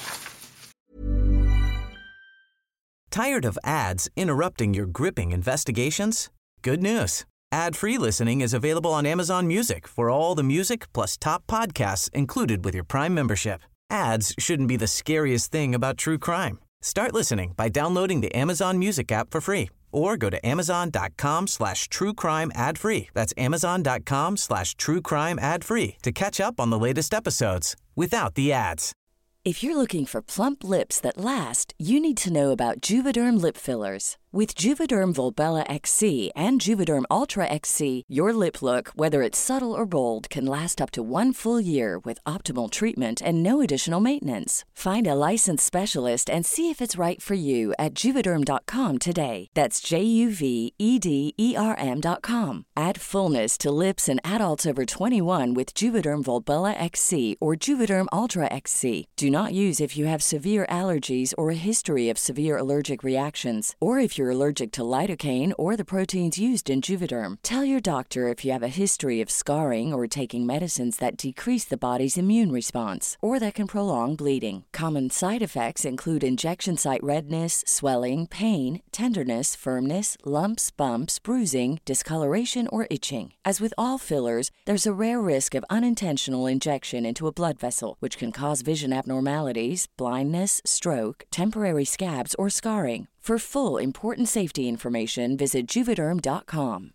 D: Tired of ads interrupting your gripping investigations? Good news. Ad-free listening is available on Amazon Music for all the music plus top podcasts included with your Prime membership. Ads shouldn't be the scariest thing about true crime. Start listening by downloading the Amazon Music app for free or go to amazon.com/truecrime ad-free. That's amazon.com/truecrime ad-free to catch up on the latest episodes without the ads.
V: If you're looking for plump lips that last, you need to know about Juvederm lip fillers. With Juvederm Volbella XC and Juvederm Ultra XC, your lip look, whether it's subtle or bold, can last up to 1 full year with optimal treatment and no additional maintenance. Find a licensed specialist and see if it's right for you at Juvederm.com today. That's JUVEDERM.com. Add fullness to lips in adults over 21 with Juvederm Volbella XC or Juvederm Ultra XC. Do not use if you have severe allergies or a history of severe allergic reactions, or if you're allergic to lidocaine or the proteins used in Juvederm. Tell your doctor if you have a history of scarring or taking medicines that decrease the body's immune response or that can prolong bleeding. Common side effects include injection site redness, swelling, pain, tenderness, firmness, lumps, bumps, bruising, discoloration, or itching. As with all fillers, there's a rare risk of unintentional injection into a blood vessel, which can cause vision abnormalities, blindness, stroke, temporary scabs, or scarring. For full important safety information, visit Juvederm.com.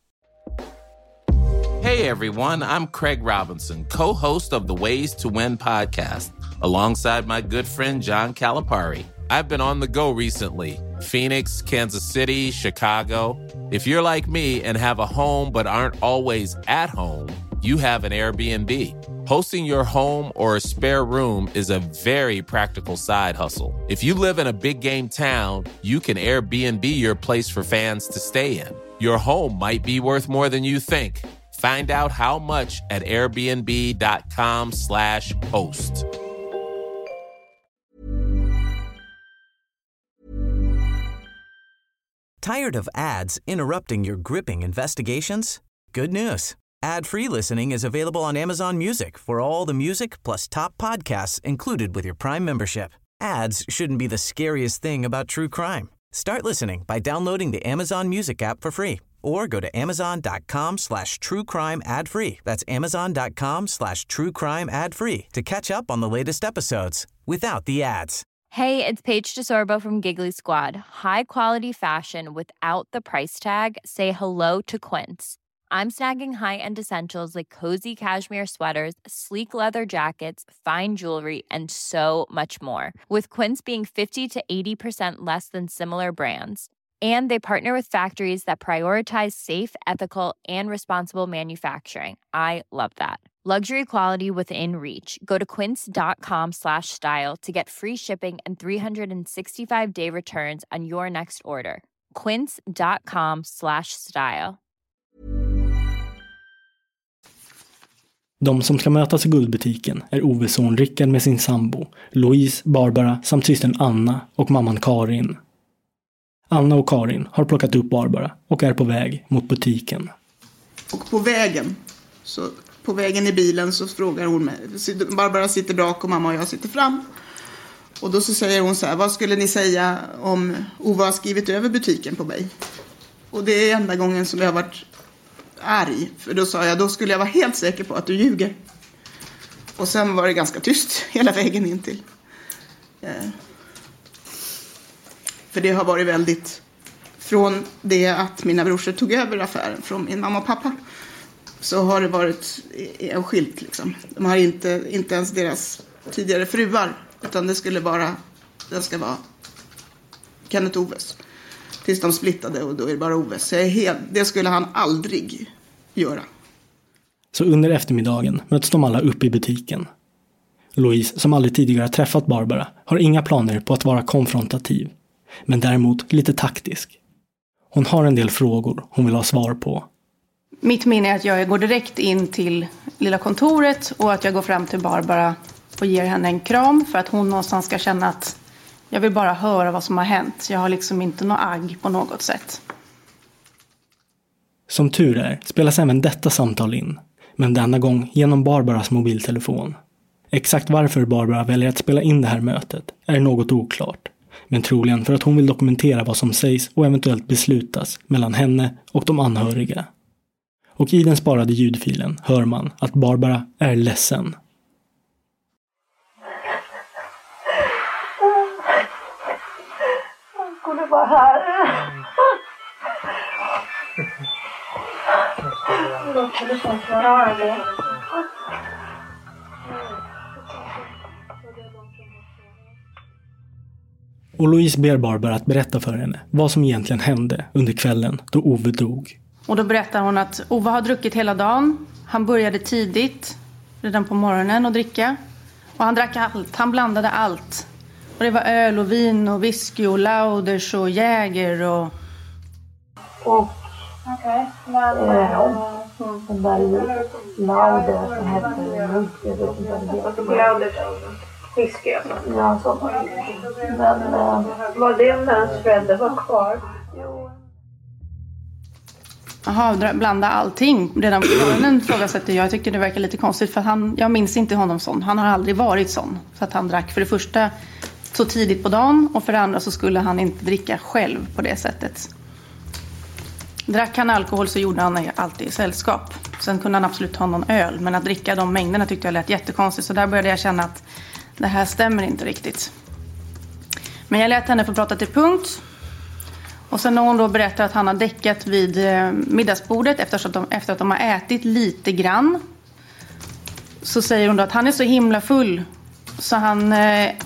C: Hey everyone, I'm Craig Robinson, co-host of the Ways to Win podcast, alongside my good friend John Calipari. I've been on the go recently. Phoenix, Kansas City, Chicago. If you're like me and have a home but aren't always at home, you have an Airbnb. Hosting your home or a spare room is a very practical side hustle. If you live in a big game town, you can Airbnb your place for fans to stay in. Your home might be worth more than you think. Find out how much at airbnb.com/host.
D: Tired of ads interrupting your gripping investigations? Good news. Ad-free listening is available on Amazon Music for all the music plus top podcasts included with your Prime membership. Ads shouldn't be the scariest thing about true crime. Start listening by downloading the Amazon Music app for free or go to amazon.com/truecrime ad-free. That's amazon.com/truecrime ad-free to catch up on the latest episodes without the ads.
E: Hey, it's Paige DeSorbo from Giggly Squad. High quality fashion without the price tag. Say hello to Quince. I'm snagging high-end essentials like cozy cashmere sweaters, sleek leather jackets, fine jewelry, and so much more. With Quince being 50 to 80% less than similar brands. And they partner with factories that prioritize safe, ethical, and responsible manufacturing. I love that. Luxury quality within reach. Go to quince.com/style to get free shipping and 365-day returns on your next order. Quince.com/style.
I: De som ska mötas i guldbutiken är Oves son Rickard med sin sambo, Louise, Barbara samt systern Anna och mamman Karin. Anna och Karin har plockat upp Barbara och är på väg mot butiken.
U: Och på vägen i bilen så frågar hon mig. Barbara sitter bak och mamma och jag sitter fram. Och då så säger hon så här: vad skulle ni säga om Ove har skrivit över butiken på mig? Och det är enda gången som jag har varit arg. För då sa jag, då skulle jag vara helt säker på att du ljuger. Och sen var det ganska tyst hela vägen in till. För det har varit väldigt, från det att mina brorsor tog över affären från min mamma och pappa, så har det varit en skilt liksom. De har inte ens deras tidigare fruar, utan det ska vara Kenneth Oves. Tills de splittade och då är det bara Oves. Så det skulle han aldrig göra.
I: Så under eftermiddagen möts de alla upp i butiken. Louise, som aldrig tidigare träffat Barbara, har inga planer på att vara konfrontativ. Men däremot lite taktisk. Hon har en del frågor hon vill ha svar på.
B: Mitt minne är att jag går direkt in till lilla kontoret och att jag går fram till Barbara och ger henne en kram för att hon någonstans ska känna att jag vill bara höra vad som har hänt. Jag har liksom inte något agg på något sätt.
I: Som tur är spelas även detta samtal in. Men denna gång genom Barbaras mobiltelefon. Exakt varför Barbara väljer att spela in det här mötet är något oklart. Men troligen för att hon vill dokumentera vad som sägs och eventuellt beslutas mellan henne och de anhöriga. Och i den sparade ljudfilen hör man att Barbara är ledsen.
W: Han skulle vara här. Jag skulle få klara det.
I: Och Louise ber Barbara att berätta för henne vad som egentligen hände under kvällen då Ove dog.
B: Och då berättar hon att Ove har druckit hela dagen. Han började tidigt, redan på morgonen, att dricka. Och han drack allt, han blandade allt. Och det var öl och vin och whisky och lauders och jäger och...
W: Okej, men den där lauder som hette Lauders whisky alltså. Ja, så. Men var det när hans föräldrar var kvar?
B: Jaha, blanda allting. Redan på morgonen frågasätter jag. Jag tycker det verkar lite konstigt för att jag minns inte honom sån. Han har aldrig varit sån. Så att han drack för det första så tidigt på dagen och för det andra så skulle han inte dricka själv på det sättet. Drack han alkohol så gjorde han alltid i sällskap. Sen kunde han absolut ta någon öl. Men att dricka de mängderna tyckte jag lät jättekonstigt. Så där började jag känna att det här stämmer inte riktigt. Men jag lät henne få prata till punkt. Och sen när hon då berättar att han har däckat vid middagsbordet efter att de har ätit lite grann, så säger hon då att han är så himla full så han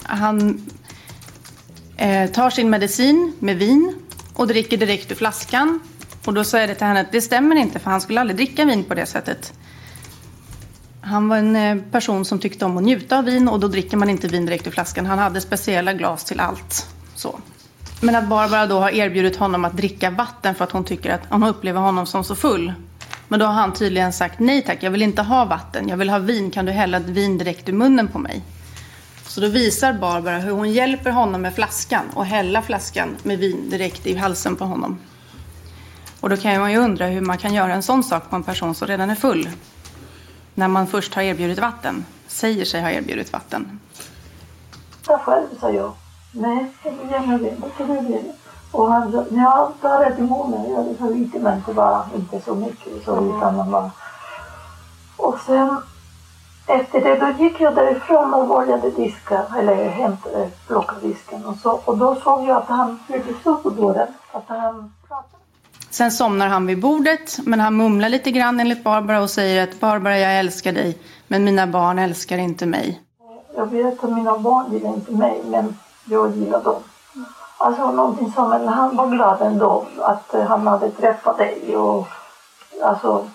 B: tar sin medicin med vin och dricker direkt ur flaskan. Och då säger det till henne att det stämmer inte, för han skulle aldrig dricka vin på det sättet. Han var en person som tyckte om att njuta av vin, och då dricker man inte vin direkt ur flaskan. Han hade speciella glas till allt. Så. Men att Barbara då har erbjudit honom att dricka vatten för att hon tycker att hon upplever honom som så full. Men då har han tydligen sagt: nej tack, jag vill inte ha vatten. Jag vill ha vin, kan du hälla vin direkt i munnen på mig? Så då visar Barbara hur hon hjälper honom med flaskan och hälla flaskan med vin direkt i halsen på honom. Och då kan man ju undra hur man kan göra en sån sak på en person som redan är full. När man först har erbjudit vatten. Säger sig ha erbjudit vatten.
W: Jag själv, sa jag. Nej, jag vill gärna det. Och han sa, ja, ta det till månen. Ja, det sa lite, men det var inte så mycket. Så utan man bara... Och sen, efter det, då gick jag därifrån och började diska. Eller plocka disken. Och då såg jag att han stod på dörren. Att han pratade.
B: Sen somnar han vid bordet, men han mumlar lite grann enligt Barbara och säger att Barbara, jag älskar dig, men mina barn älskar inte mig.
W: Jag vet att mina barn gillar inte mig, men jag gillar dem. Alltså någonting som, han var glad ändå att han hade träffat dig. Och, alltså,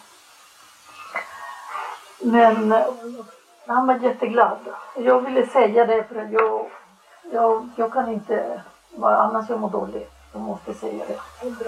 W: men han var jätteglad. Jag ville säga det för att jag kan inte, annars jag mår dåligt. Jag måste säga det.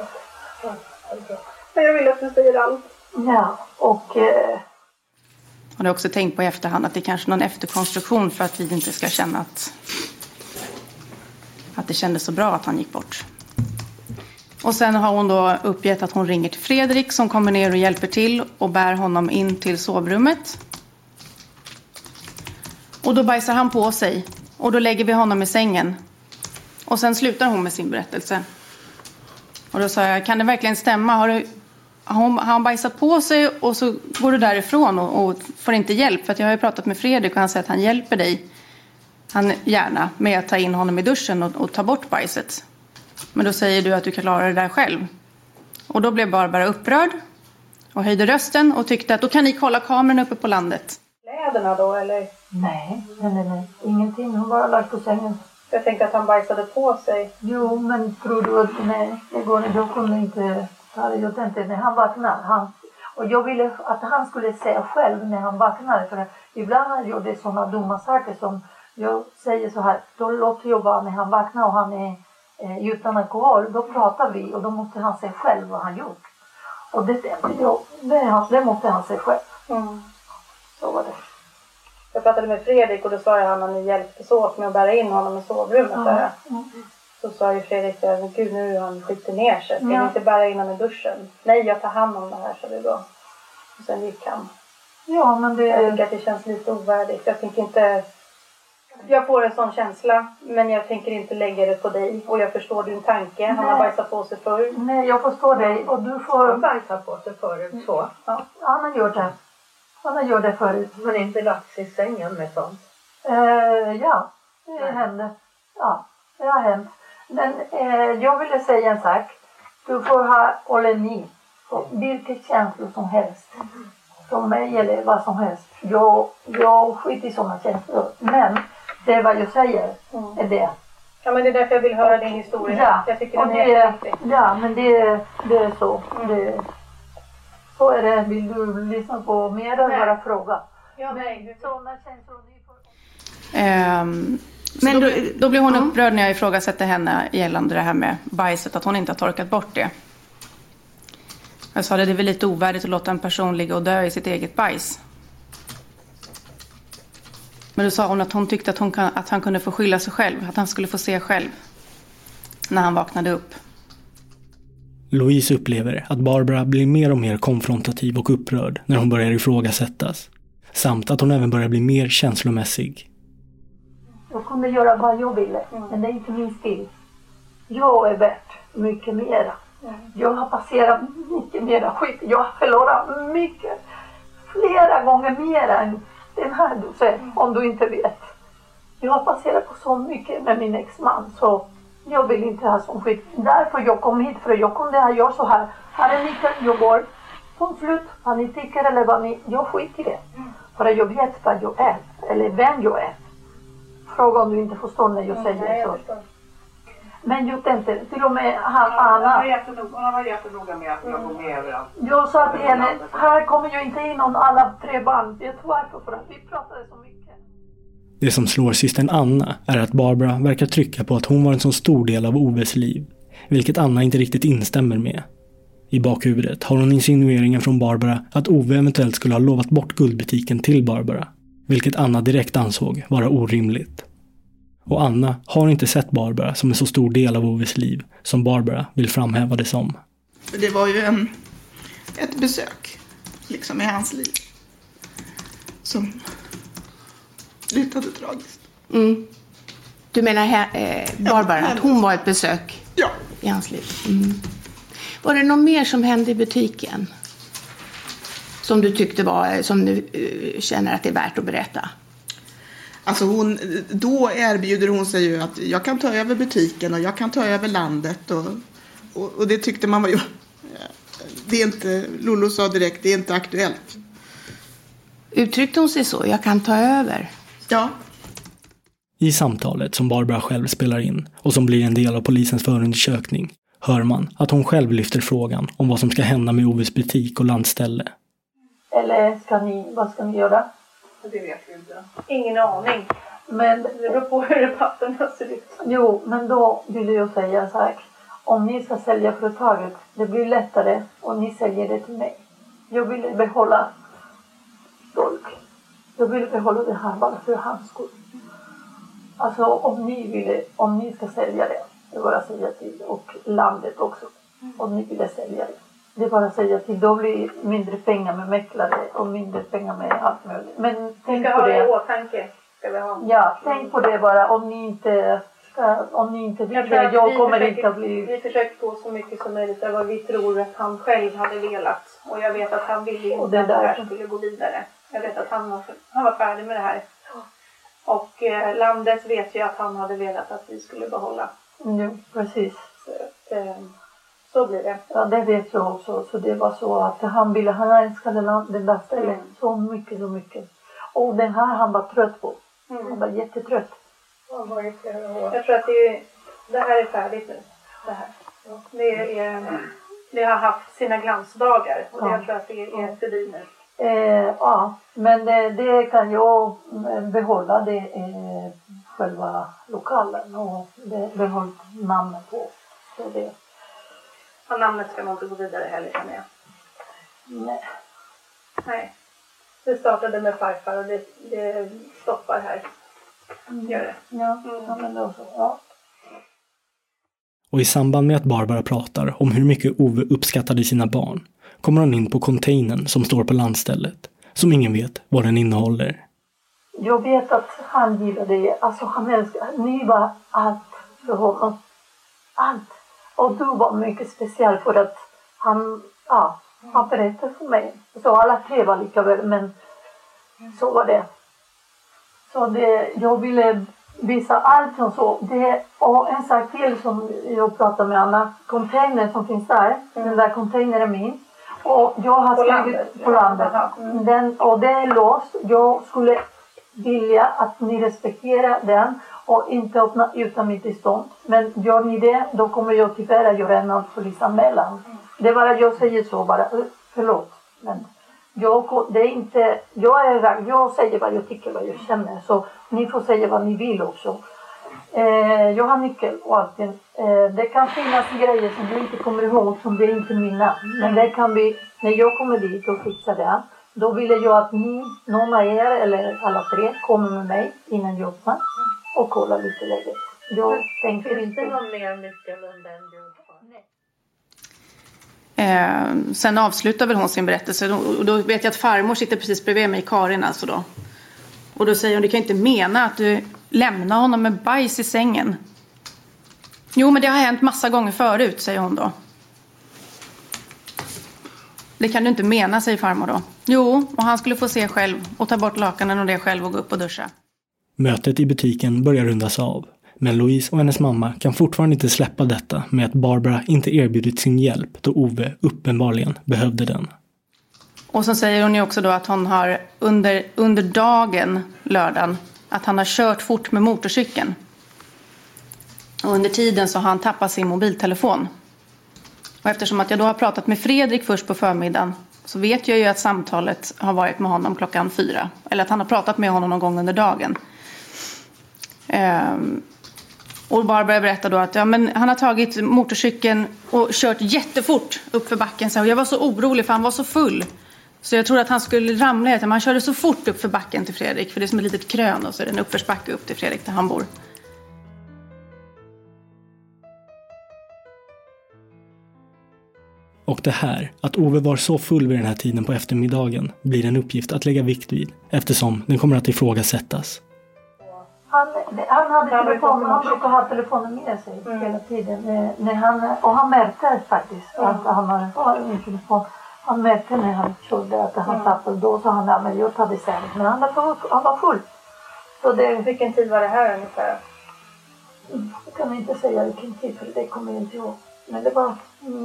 Q: Men jag vill att du säger allt.
W: Ja, och...
B: Och jag har också tänkt på i efterhand att det är kanske någon efterkonstruktion för att vi inte ska känna att det kändes så bra att han gick bort. Och sen har hon då uppgett att hon ringer till Fredrik som kommer ner och hjälper till och bär honom in till sovrummet. Och då bajsar han på sig och då lägger vi honom i sängen. Och sen slutar hon med sin berättelse. Och då sa jag, kan det verkligen stämma? Har han bajsat på sig och så går du därifrån och får inte hjälp? För att jag har ju pratat med Fredrik och han säger att han hjälper dig. Han gärna med att ta in honom i duschen och ta bort bajset. Men då säger du att du kan klara det där själv. Och då blev Barbara upprörd och höjde rösten och tyckte att då kan ni kolla kameran uppe på landet.
Q: Kläderna då eller?
W: Nej. Ingenting. Hon bara lagt på sängen.
Q: Jag tänkte att han bajsade på sig.
W: Jo, men tror du att nej, det går inte. Jag kunde inte ta det. Jag tänkte när han vaknade. Och jag ville att han skulle säga själv när han vaknade. För ibland gör det sådana dumma saker som jag säger så här. Då låter jag bara när han vaknar och han är utan alkohol. Då pratar vi och då måste han säga själv vad han gjort. Och det måste han säga själv.
Q: Mm.
W: Så var det.
Q: Jag pratade med Fredrik och då sa jag att han hjälptes åt med att bära in honom i sovrummet där. Så sa ju Fredrik att gud nu han skjuter ner sig. Ska vi inte bära in honom i duschen? Nej, jag tar hand om det här, så det då. Och sen gick han.
W: Ja, men
Q: jag tycker att det känns lite ovärdigt. Jag tänker inte... Jag får en sån känsla, men jag tänker inte lägga det på dig. Och jag förstår din tanke. Han har bajsat på sig förr.
W: Nej, jag förstår dig. Och du får
Q: bajsa på sig förut så.
W: Ja, han har gjort det. Han har gjort det förut.
Q: Men inte lagt sig i sängen med sånt?
W: Ja, det hände. Ja, det har hänt. Men jag ville säga en sak. Du får ha olemi. Vilket känslor som helst. Som mig eller vad som helst. Jag skiter i sådana känslor. Men det är vad jag säger. Är det.
Q: Ja, men det är därför jag vill höra din historia.
W: Ja,
Q: jag tycker det är viktigt.
W: Ja, men det är så. Så är det. Vill du lyssna på mer eller bara fråga?
Q: Ja, nej.
W: Sådana känslor ni får...
B: Men då blir hon upprörd när jag ifrågasätter henne gällande det här med bajset. Att hon inte har torkat bort det. Jag sa det är väl lite ovärdigt att låta en person ligga och dö i sitt eget bajs. Men då sa hon att hon tyckte att han kunde få skylla sig själv. Att han skulle få se själv. När han vaknade upp.
I: Louise upplever att Barbara blir mer och mer konfrontativ och upprörd när hon börjar ifrågasättas. Samt att hon även börjar bli mer känslomässig.
W: Jag kunde göra vad jag ville, men det är inte min stil. Jag är värt mycket mera. Jag har passerat mycket mera skit. Jag har förlorat mycket. Flera gånger mer än den här du säger, om du inte vet. Jag har passerat på så mycket med min exman. Så Jag vill inte ha sån skit. Därför jag kom hit, för jag kunde ha gjort så här. Här är nyckeln, jag går. Punkt slut. Vad ni tycker eller vad ni... Jag skiter i det. För jag vet vad jag är. Eller vem jag är. Fråga om du inte förstår när jag säger så. Men jag tänkte, till och med Anna.
A: Hon var jättenoga med att jag går med överallt.
W: Jag sa till henne, här kommer jag inte in om alla 3 barn. Jag tror varför, för att vi pratade så mycket.
I: Det som slår systern Anna är att Barbara verkar trycka på att hon var en så stor del av Oves liv, vilket Anna inte riktigt instämmer med. I bakhuvudet har hon insinueringen från Barbara att Ove eventuellt skulle ha lovat bort guldbutiken till Barbara, vilket Anna direkt ansåg vara orimligt. Och Anna har inte sett Barbara som en så stor del av Oves liv som Barbara vill framhäva det som.
U: Det var ju ett besök liksom i hans liv som slutade tragiskt.
H: Mm. Du menar Barbara, att hon var ett besök i hans liv? Mm. Var det något mer som hände i butiken? Som du tyckte var, som du känner att det är värt att berätta?
U: Alltså då erbjuder hon sig ju att jag kan ta över butiken och jag kan ta över landet och det tyckte man var ju, det är inte, Lolo sa direkt, det är inte aktuellt.
H: Uttryckte hon sig så? Jag kan ta över?
U: Ja.
I: I samtalet som Barbara själv spelar in och som blir en del av polisens förundersökning hör man att hon själv lyfter frågan om vad som ska hända med Oves butik och landställe.
W: Eller vad ska ni göra?
A: Det vet vi inte.
W: Ingen aning. Men det beror på hur papperna ser ut. Jo, men då vill jag säga så här. Om ni ska sälja företaget, det blir lättare och ni säljer det till mig. Jag vill behålla folk. Jag vill behålla det här bara för hans skull. Alltså om ni ska sälja det. Det är bara att säga till. Och landet också. Om ni vill sälja det. Det är bara att säga till. Då blir mindre pengar med mäklare och mindre pengar med allt möjligt. Men tänk på det.
Q: Åtanke. Ska vi ha.
W: Ja, tänk på det bara. Om ni inte vill det. Jag kommer inte att bli...
Q: Vi försöker få så mycket som möjligt av vad vi tror att han själv hade velat. Och jag vet att han ville inte att det här skulle gå vidare. Jag vet att han var färdig med det här. Och landet vet ju att han hade velat att vi skulle behålla.
W: Jo, precis.
Q: Så blir det.
W: Ja, det vet jag också. Så det var så att han älskade det där stället så mycket. Och den här han var trött på. Han var jättetrött.
Q: Jag tror att det här är färdigt nu. Det har haft sina glansdagar. Och jag tror att det är förbi nu.
W: Ja, men det kan jag behålla. Det är själva lokalen och det behåller namnet på. Så det.
Q: Och namnet ska nog inte gå vidare heller, kan jag. Nej. Det startade med farfar och det stoppar här. Gör det.
W: Ja, men då så. Ja.
I: Och i samband med att Barbara pratar om hur mycket Ove uppskattade sina barn kommer hon in på containern som står på landstället, som ingen vet vad den innehåller.
W: Jag vet att han gillade det. Alltså han älskade. Ni var allt för honom. Allt. Och du var mycket speciell för att han berättade för mig. Så alla 3 var lika väl, men så var det. Så jag ville visa allt som så. Och en sak till som jag pratade med Anna. Containern som finns där. Den där containern är min. Och jag har skrivit på landet. Och det är låst. Jag skulle vilja att ni respekterar den. Och inte öppna utan mitt tillstånd. Men gör ni det, då kommer jag tyvärr att göra en polisanmälan. Det är bara jag säger så bara. Förlåt. Men det är inte, jag säger vad jag tycker, vad jag känner. Så ni får säga vad ni vill också. Jag har nyckel och allt. Det kan finnas grejer som jag inte kommer ihåg som det är inte mina. Men det kan vi, när jag kommer dit och fixar det. Då vill jag att någon av er eller alla 3 kommer med mig innan jag öppnar. Och kollar lite läget. Jag tänker inte
Q: någon mer nyckel än den du har.
B: Sen avslutar väl hon sin berättelse. Och då vet jag att farmor sitter precis bredvid mig, Karin alltså då. Och då säger hon, du kan inte mena att du lämnar honom med bajs i sängen. Jo, men det har hänt massa gånger förut, säger hon då. Det kan du inte mena, säger farmor då. Jo, och han skulle få se själv och ta bort lakanen och det själv och gå upp och duscha.
I: Mötet i butiken börjar rundas av, Men Louise och hennes mamma kan fortfarande inte släppa detta med att Barbara inte erbjudit sin hjälp då Ove uppenbarligen behövde den.
B: Och så säger hon ju också då att hon har under dagen, lördagen, att han har kört fort med motorcykeln. Och under tiden så har han tappat sin mobiltelefon. Och eftersom att jag då har pratat med Fredrik först på förmiddagen så vet jag ju att samtalet har varit med honom 4:00. Eller att han har pratat med honom någon gång under dagen. Och Barbara berättar då att han har tagit motorcykeln och kört jättefort upp för backen. Så jag var så orolig för han var så full. Så jag trodde att han skulle ramla. Han körde så fort upp för backen till Fredrik. För det är som ett litet krön och så är det en uppförsbacke upp till Fredrik där han bor.
I: Och det här, att Ove var så full vid den här tiden på eftermiddagen, blir en uppgift att lägga vikt vid, eftersom den kommer att ifrågasättas.
W: Han hade telefonen, han brukar ha telefonen med sig hela tiden. Och han märkte faktiskt att han hade en telefon. Han märkte när han körde att han tappade. Då sa han, men jag tar det sen. Men han var full. Så
Q: vilken tid var det här ungefär?
W: Jag kan inte säga vilken tid, för det kommer jag inte ihåg. Men det var...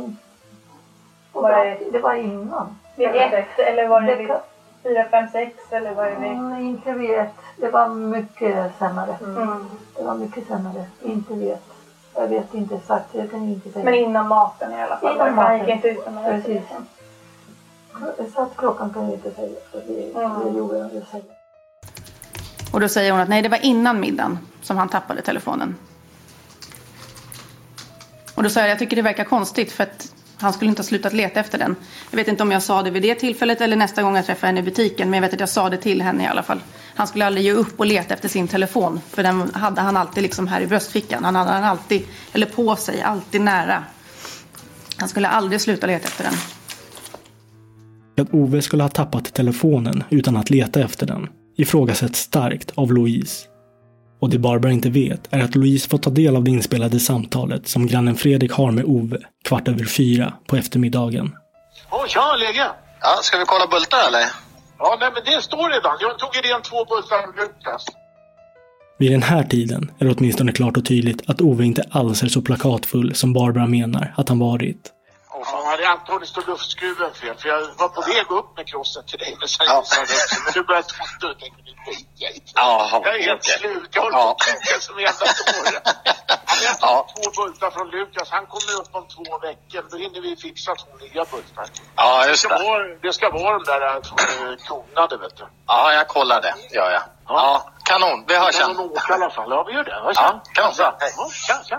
W: det var innan.
Q: Vid 1 eller var det vid 4, 5, 6 eller var det vid...
W: Inte vid 1. Det var mycket senare. Det var mycket senare. Inte vid 1. Jag vet inte exakt. Jag kan inte säga.
Q: Men innan maten i alla fall.
W: Innan maten.
Q: Gick inte ut med
W: precis. Exakt klockan kan jag inte säga. Det gjorde jag säga.
B: Och då säger hon att nej, det var innan middagen som han tappade telefonen. Och då säger jag tycker det verkar konstigt för att han skulle inte ha slutat leta efter den. Jag vet inte om jag sa det vid det tillfället eller nästa gång jag träffade henne i butiken. Men jag vet att jag sa det till henne i alla fall. Han skulle aldrig ge upp och leta efter sin telefon. För den hade han alltid liksom här i bröstfickan. Han hade den alltid, eller på sig, alltid nära. Han skulle aldrig sluta leta efter den.
I: Att Ove skulle ha tappat telefonen utan att leta efter den ifrågasätts starkt av Louise. Och det Barbara inte vet är att Louise får ta del av det inspelade samtalet som grannen Fredrik har med Ove 4:15 på eftermiddagen.
O: Tja, läge!
G: Ja, ska vi kolla bultar eller?
O: Ja, nej men det står redan. Jag tog redan 2 bultar med Lukas.
I: Vid den här tiden är det åtminstone klart och tydligt att Ove inte alls är så plakatfull som Barbara menar att han varit.
O: Han hade antagligen stått luftskruven fel, för jag var på väg upp med krossen till dig, men sen men du började twittra och tänkte det skiter jag i. Jag är helt slut, jag håller på att kika som jävla tårar. Han har 2 bultar från Lukas, han kommer upp om 2 veckor, då hinner vi fixa 2 nya bultar.
G: Ja, just det.
O: Det ska vara de där kronade, vet du.
G: Ja, jag kollar det, gör jag. Ja, kanon, vi hörs sen.
O: Kanon åka i alla fall, ja vi gör det.
G: Ja, kanon, bra.
O: Tja.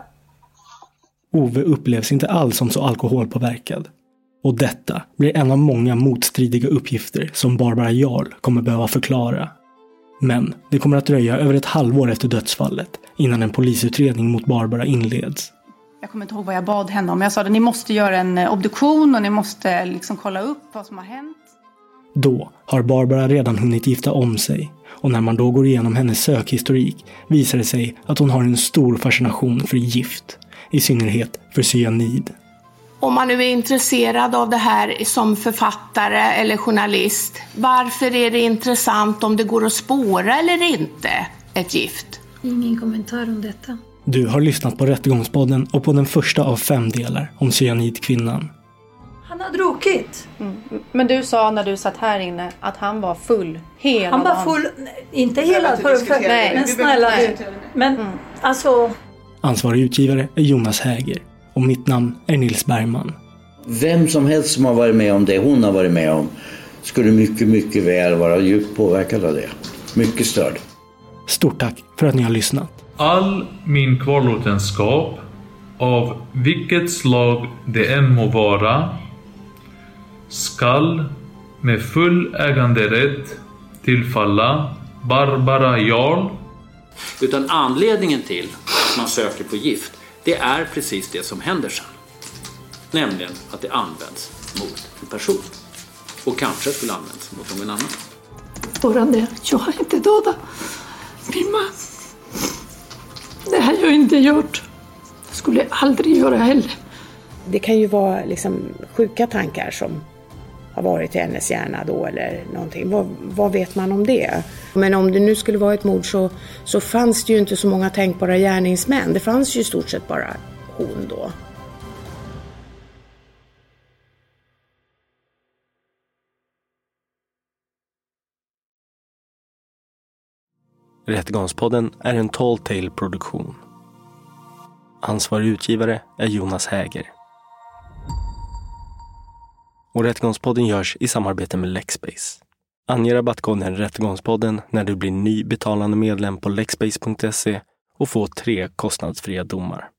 I: Ove upplevs inte alls som så alkoholpåverkad. Och detta blir en av många motstridiga uppgifter som Barbara Jarl kommer behöva förklara. Men det kommer att dröja över ett halvår efter dödsfallet innan en polisutredning mot Barbara inleds.
B: Jag kommer inte ihåg vad jag bad henne om. Jag sa att ni måste göra en obduktion och ni måste liksom kolla upp vad som har hänt.
I: Då har Barbara redan hunnit gifta om sig. Och när man då går igenom hennes sökhistorik visar det sig att hon har en stor fascination för gift. I synnerhet för cyanid.
H: Om man nu är intresserad av det här som författare eller journalist, varför är det intressant om det går att spåra eller inte ett gift?
J: Ingen kommentar om detta.
I: Du har lyssnat på Rättegångspodden och på den första av 5 delar om cyanidkvinnan.
J: Han har druckit.
B: Men du sa när du satt här inne att han var full hela dagen.
J: Han var full, inte hela dagen. Men snälla du. Men alltså...
I: Ansvarig utgivare är Jonas Häger och mitt namn är Nils Bergman.
K: Vem som helst som har varit med om det hon har varit med om skulle mycket, mycket väl vara djupt påverkad av det. Mycket störd.
I: Stort tack för att ni har lyssnat.
X: All min kvarlåtenskap av vilket slag det än må vara skall med full äganderätt tillfalla Barbara Jarl.
Y: Utan anledningen till att man söker på gift, det är precis det som händer sen. Nämligen att det används mot en person. Och kanske skulle användas mot någon annan.
J: Bara det, jag har inte dödat min man. Det har jag inte gjort. Jag skulle aldrig göra heller.
H: Det kan ju vara liksom sjuka tankar som har varit i hennes hjärna då eller någonting. Vad vet man om det? Men om det nu skulle vara ett mord så fanns det ju inte så många tänkbara gärningsmän. Det fanns ju i stort sett bara hon då.
I: Rättegångspodden är en Tall Tale-produktion. Ansvarig utgivare är Jonas Häger. Och Rättegångspodden görs i samarbete med Lexbase. Ange rabattkoden Rättegångspodden när du blir ny betalande medlem på lexbase.se och få 3 kostnadsfria domar.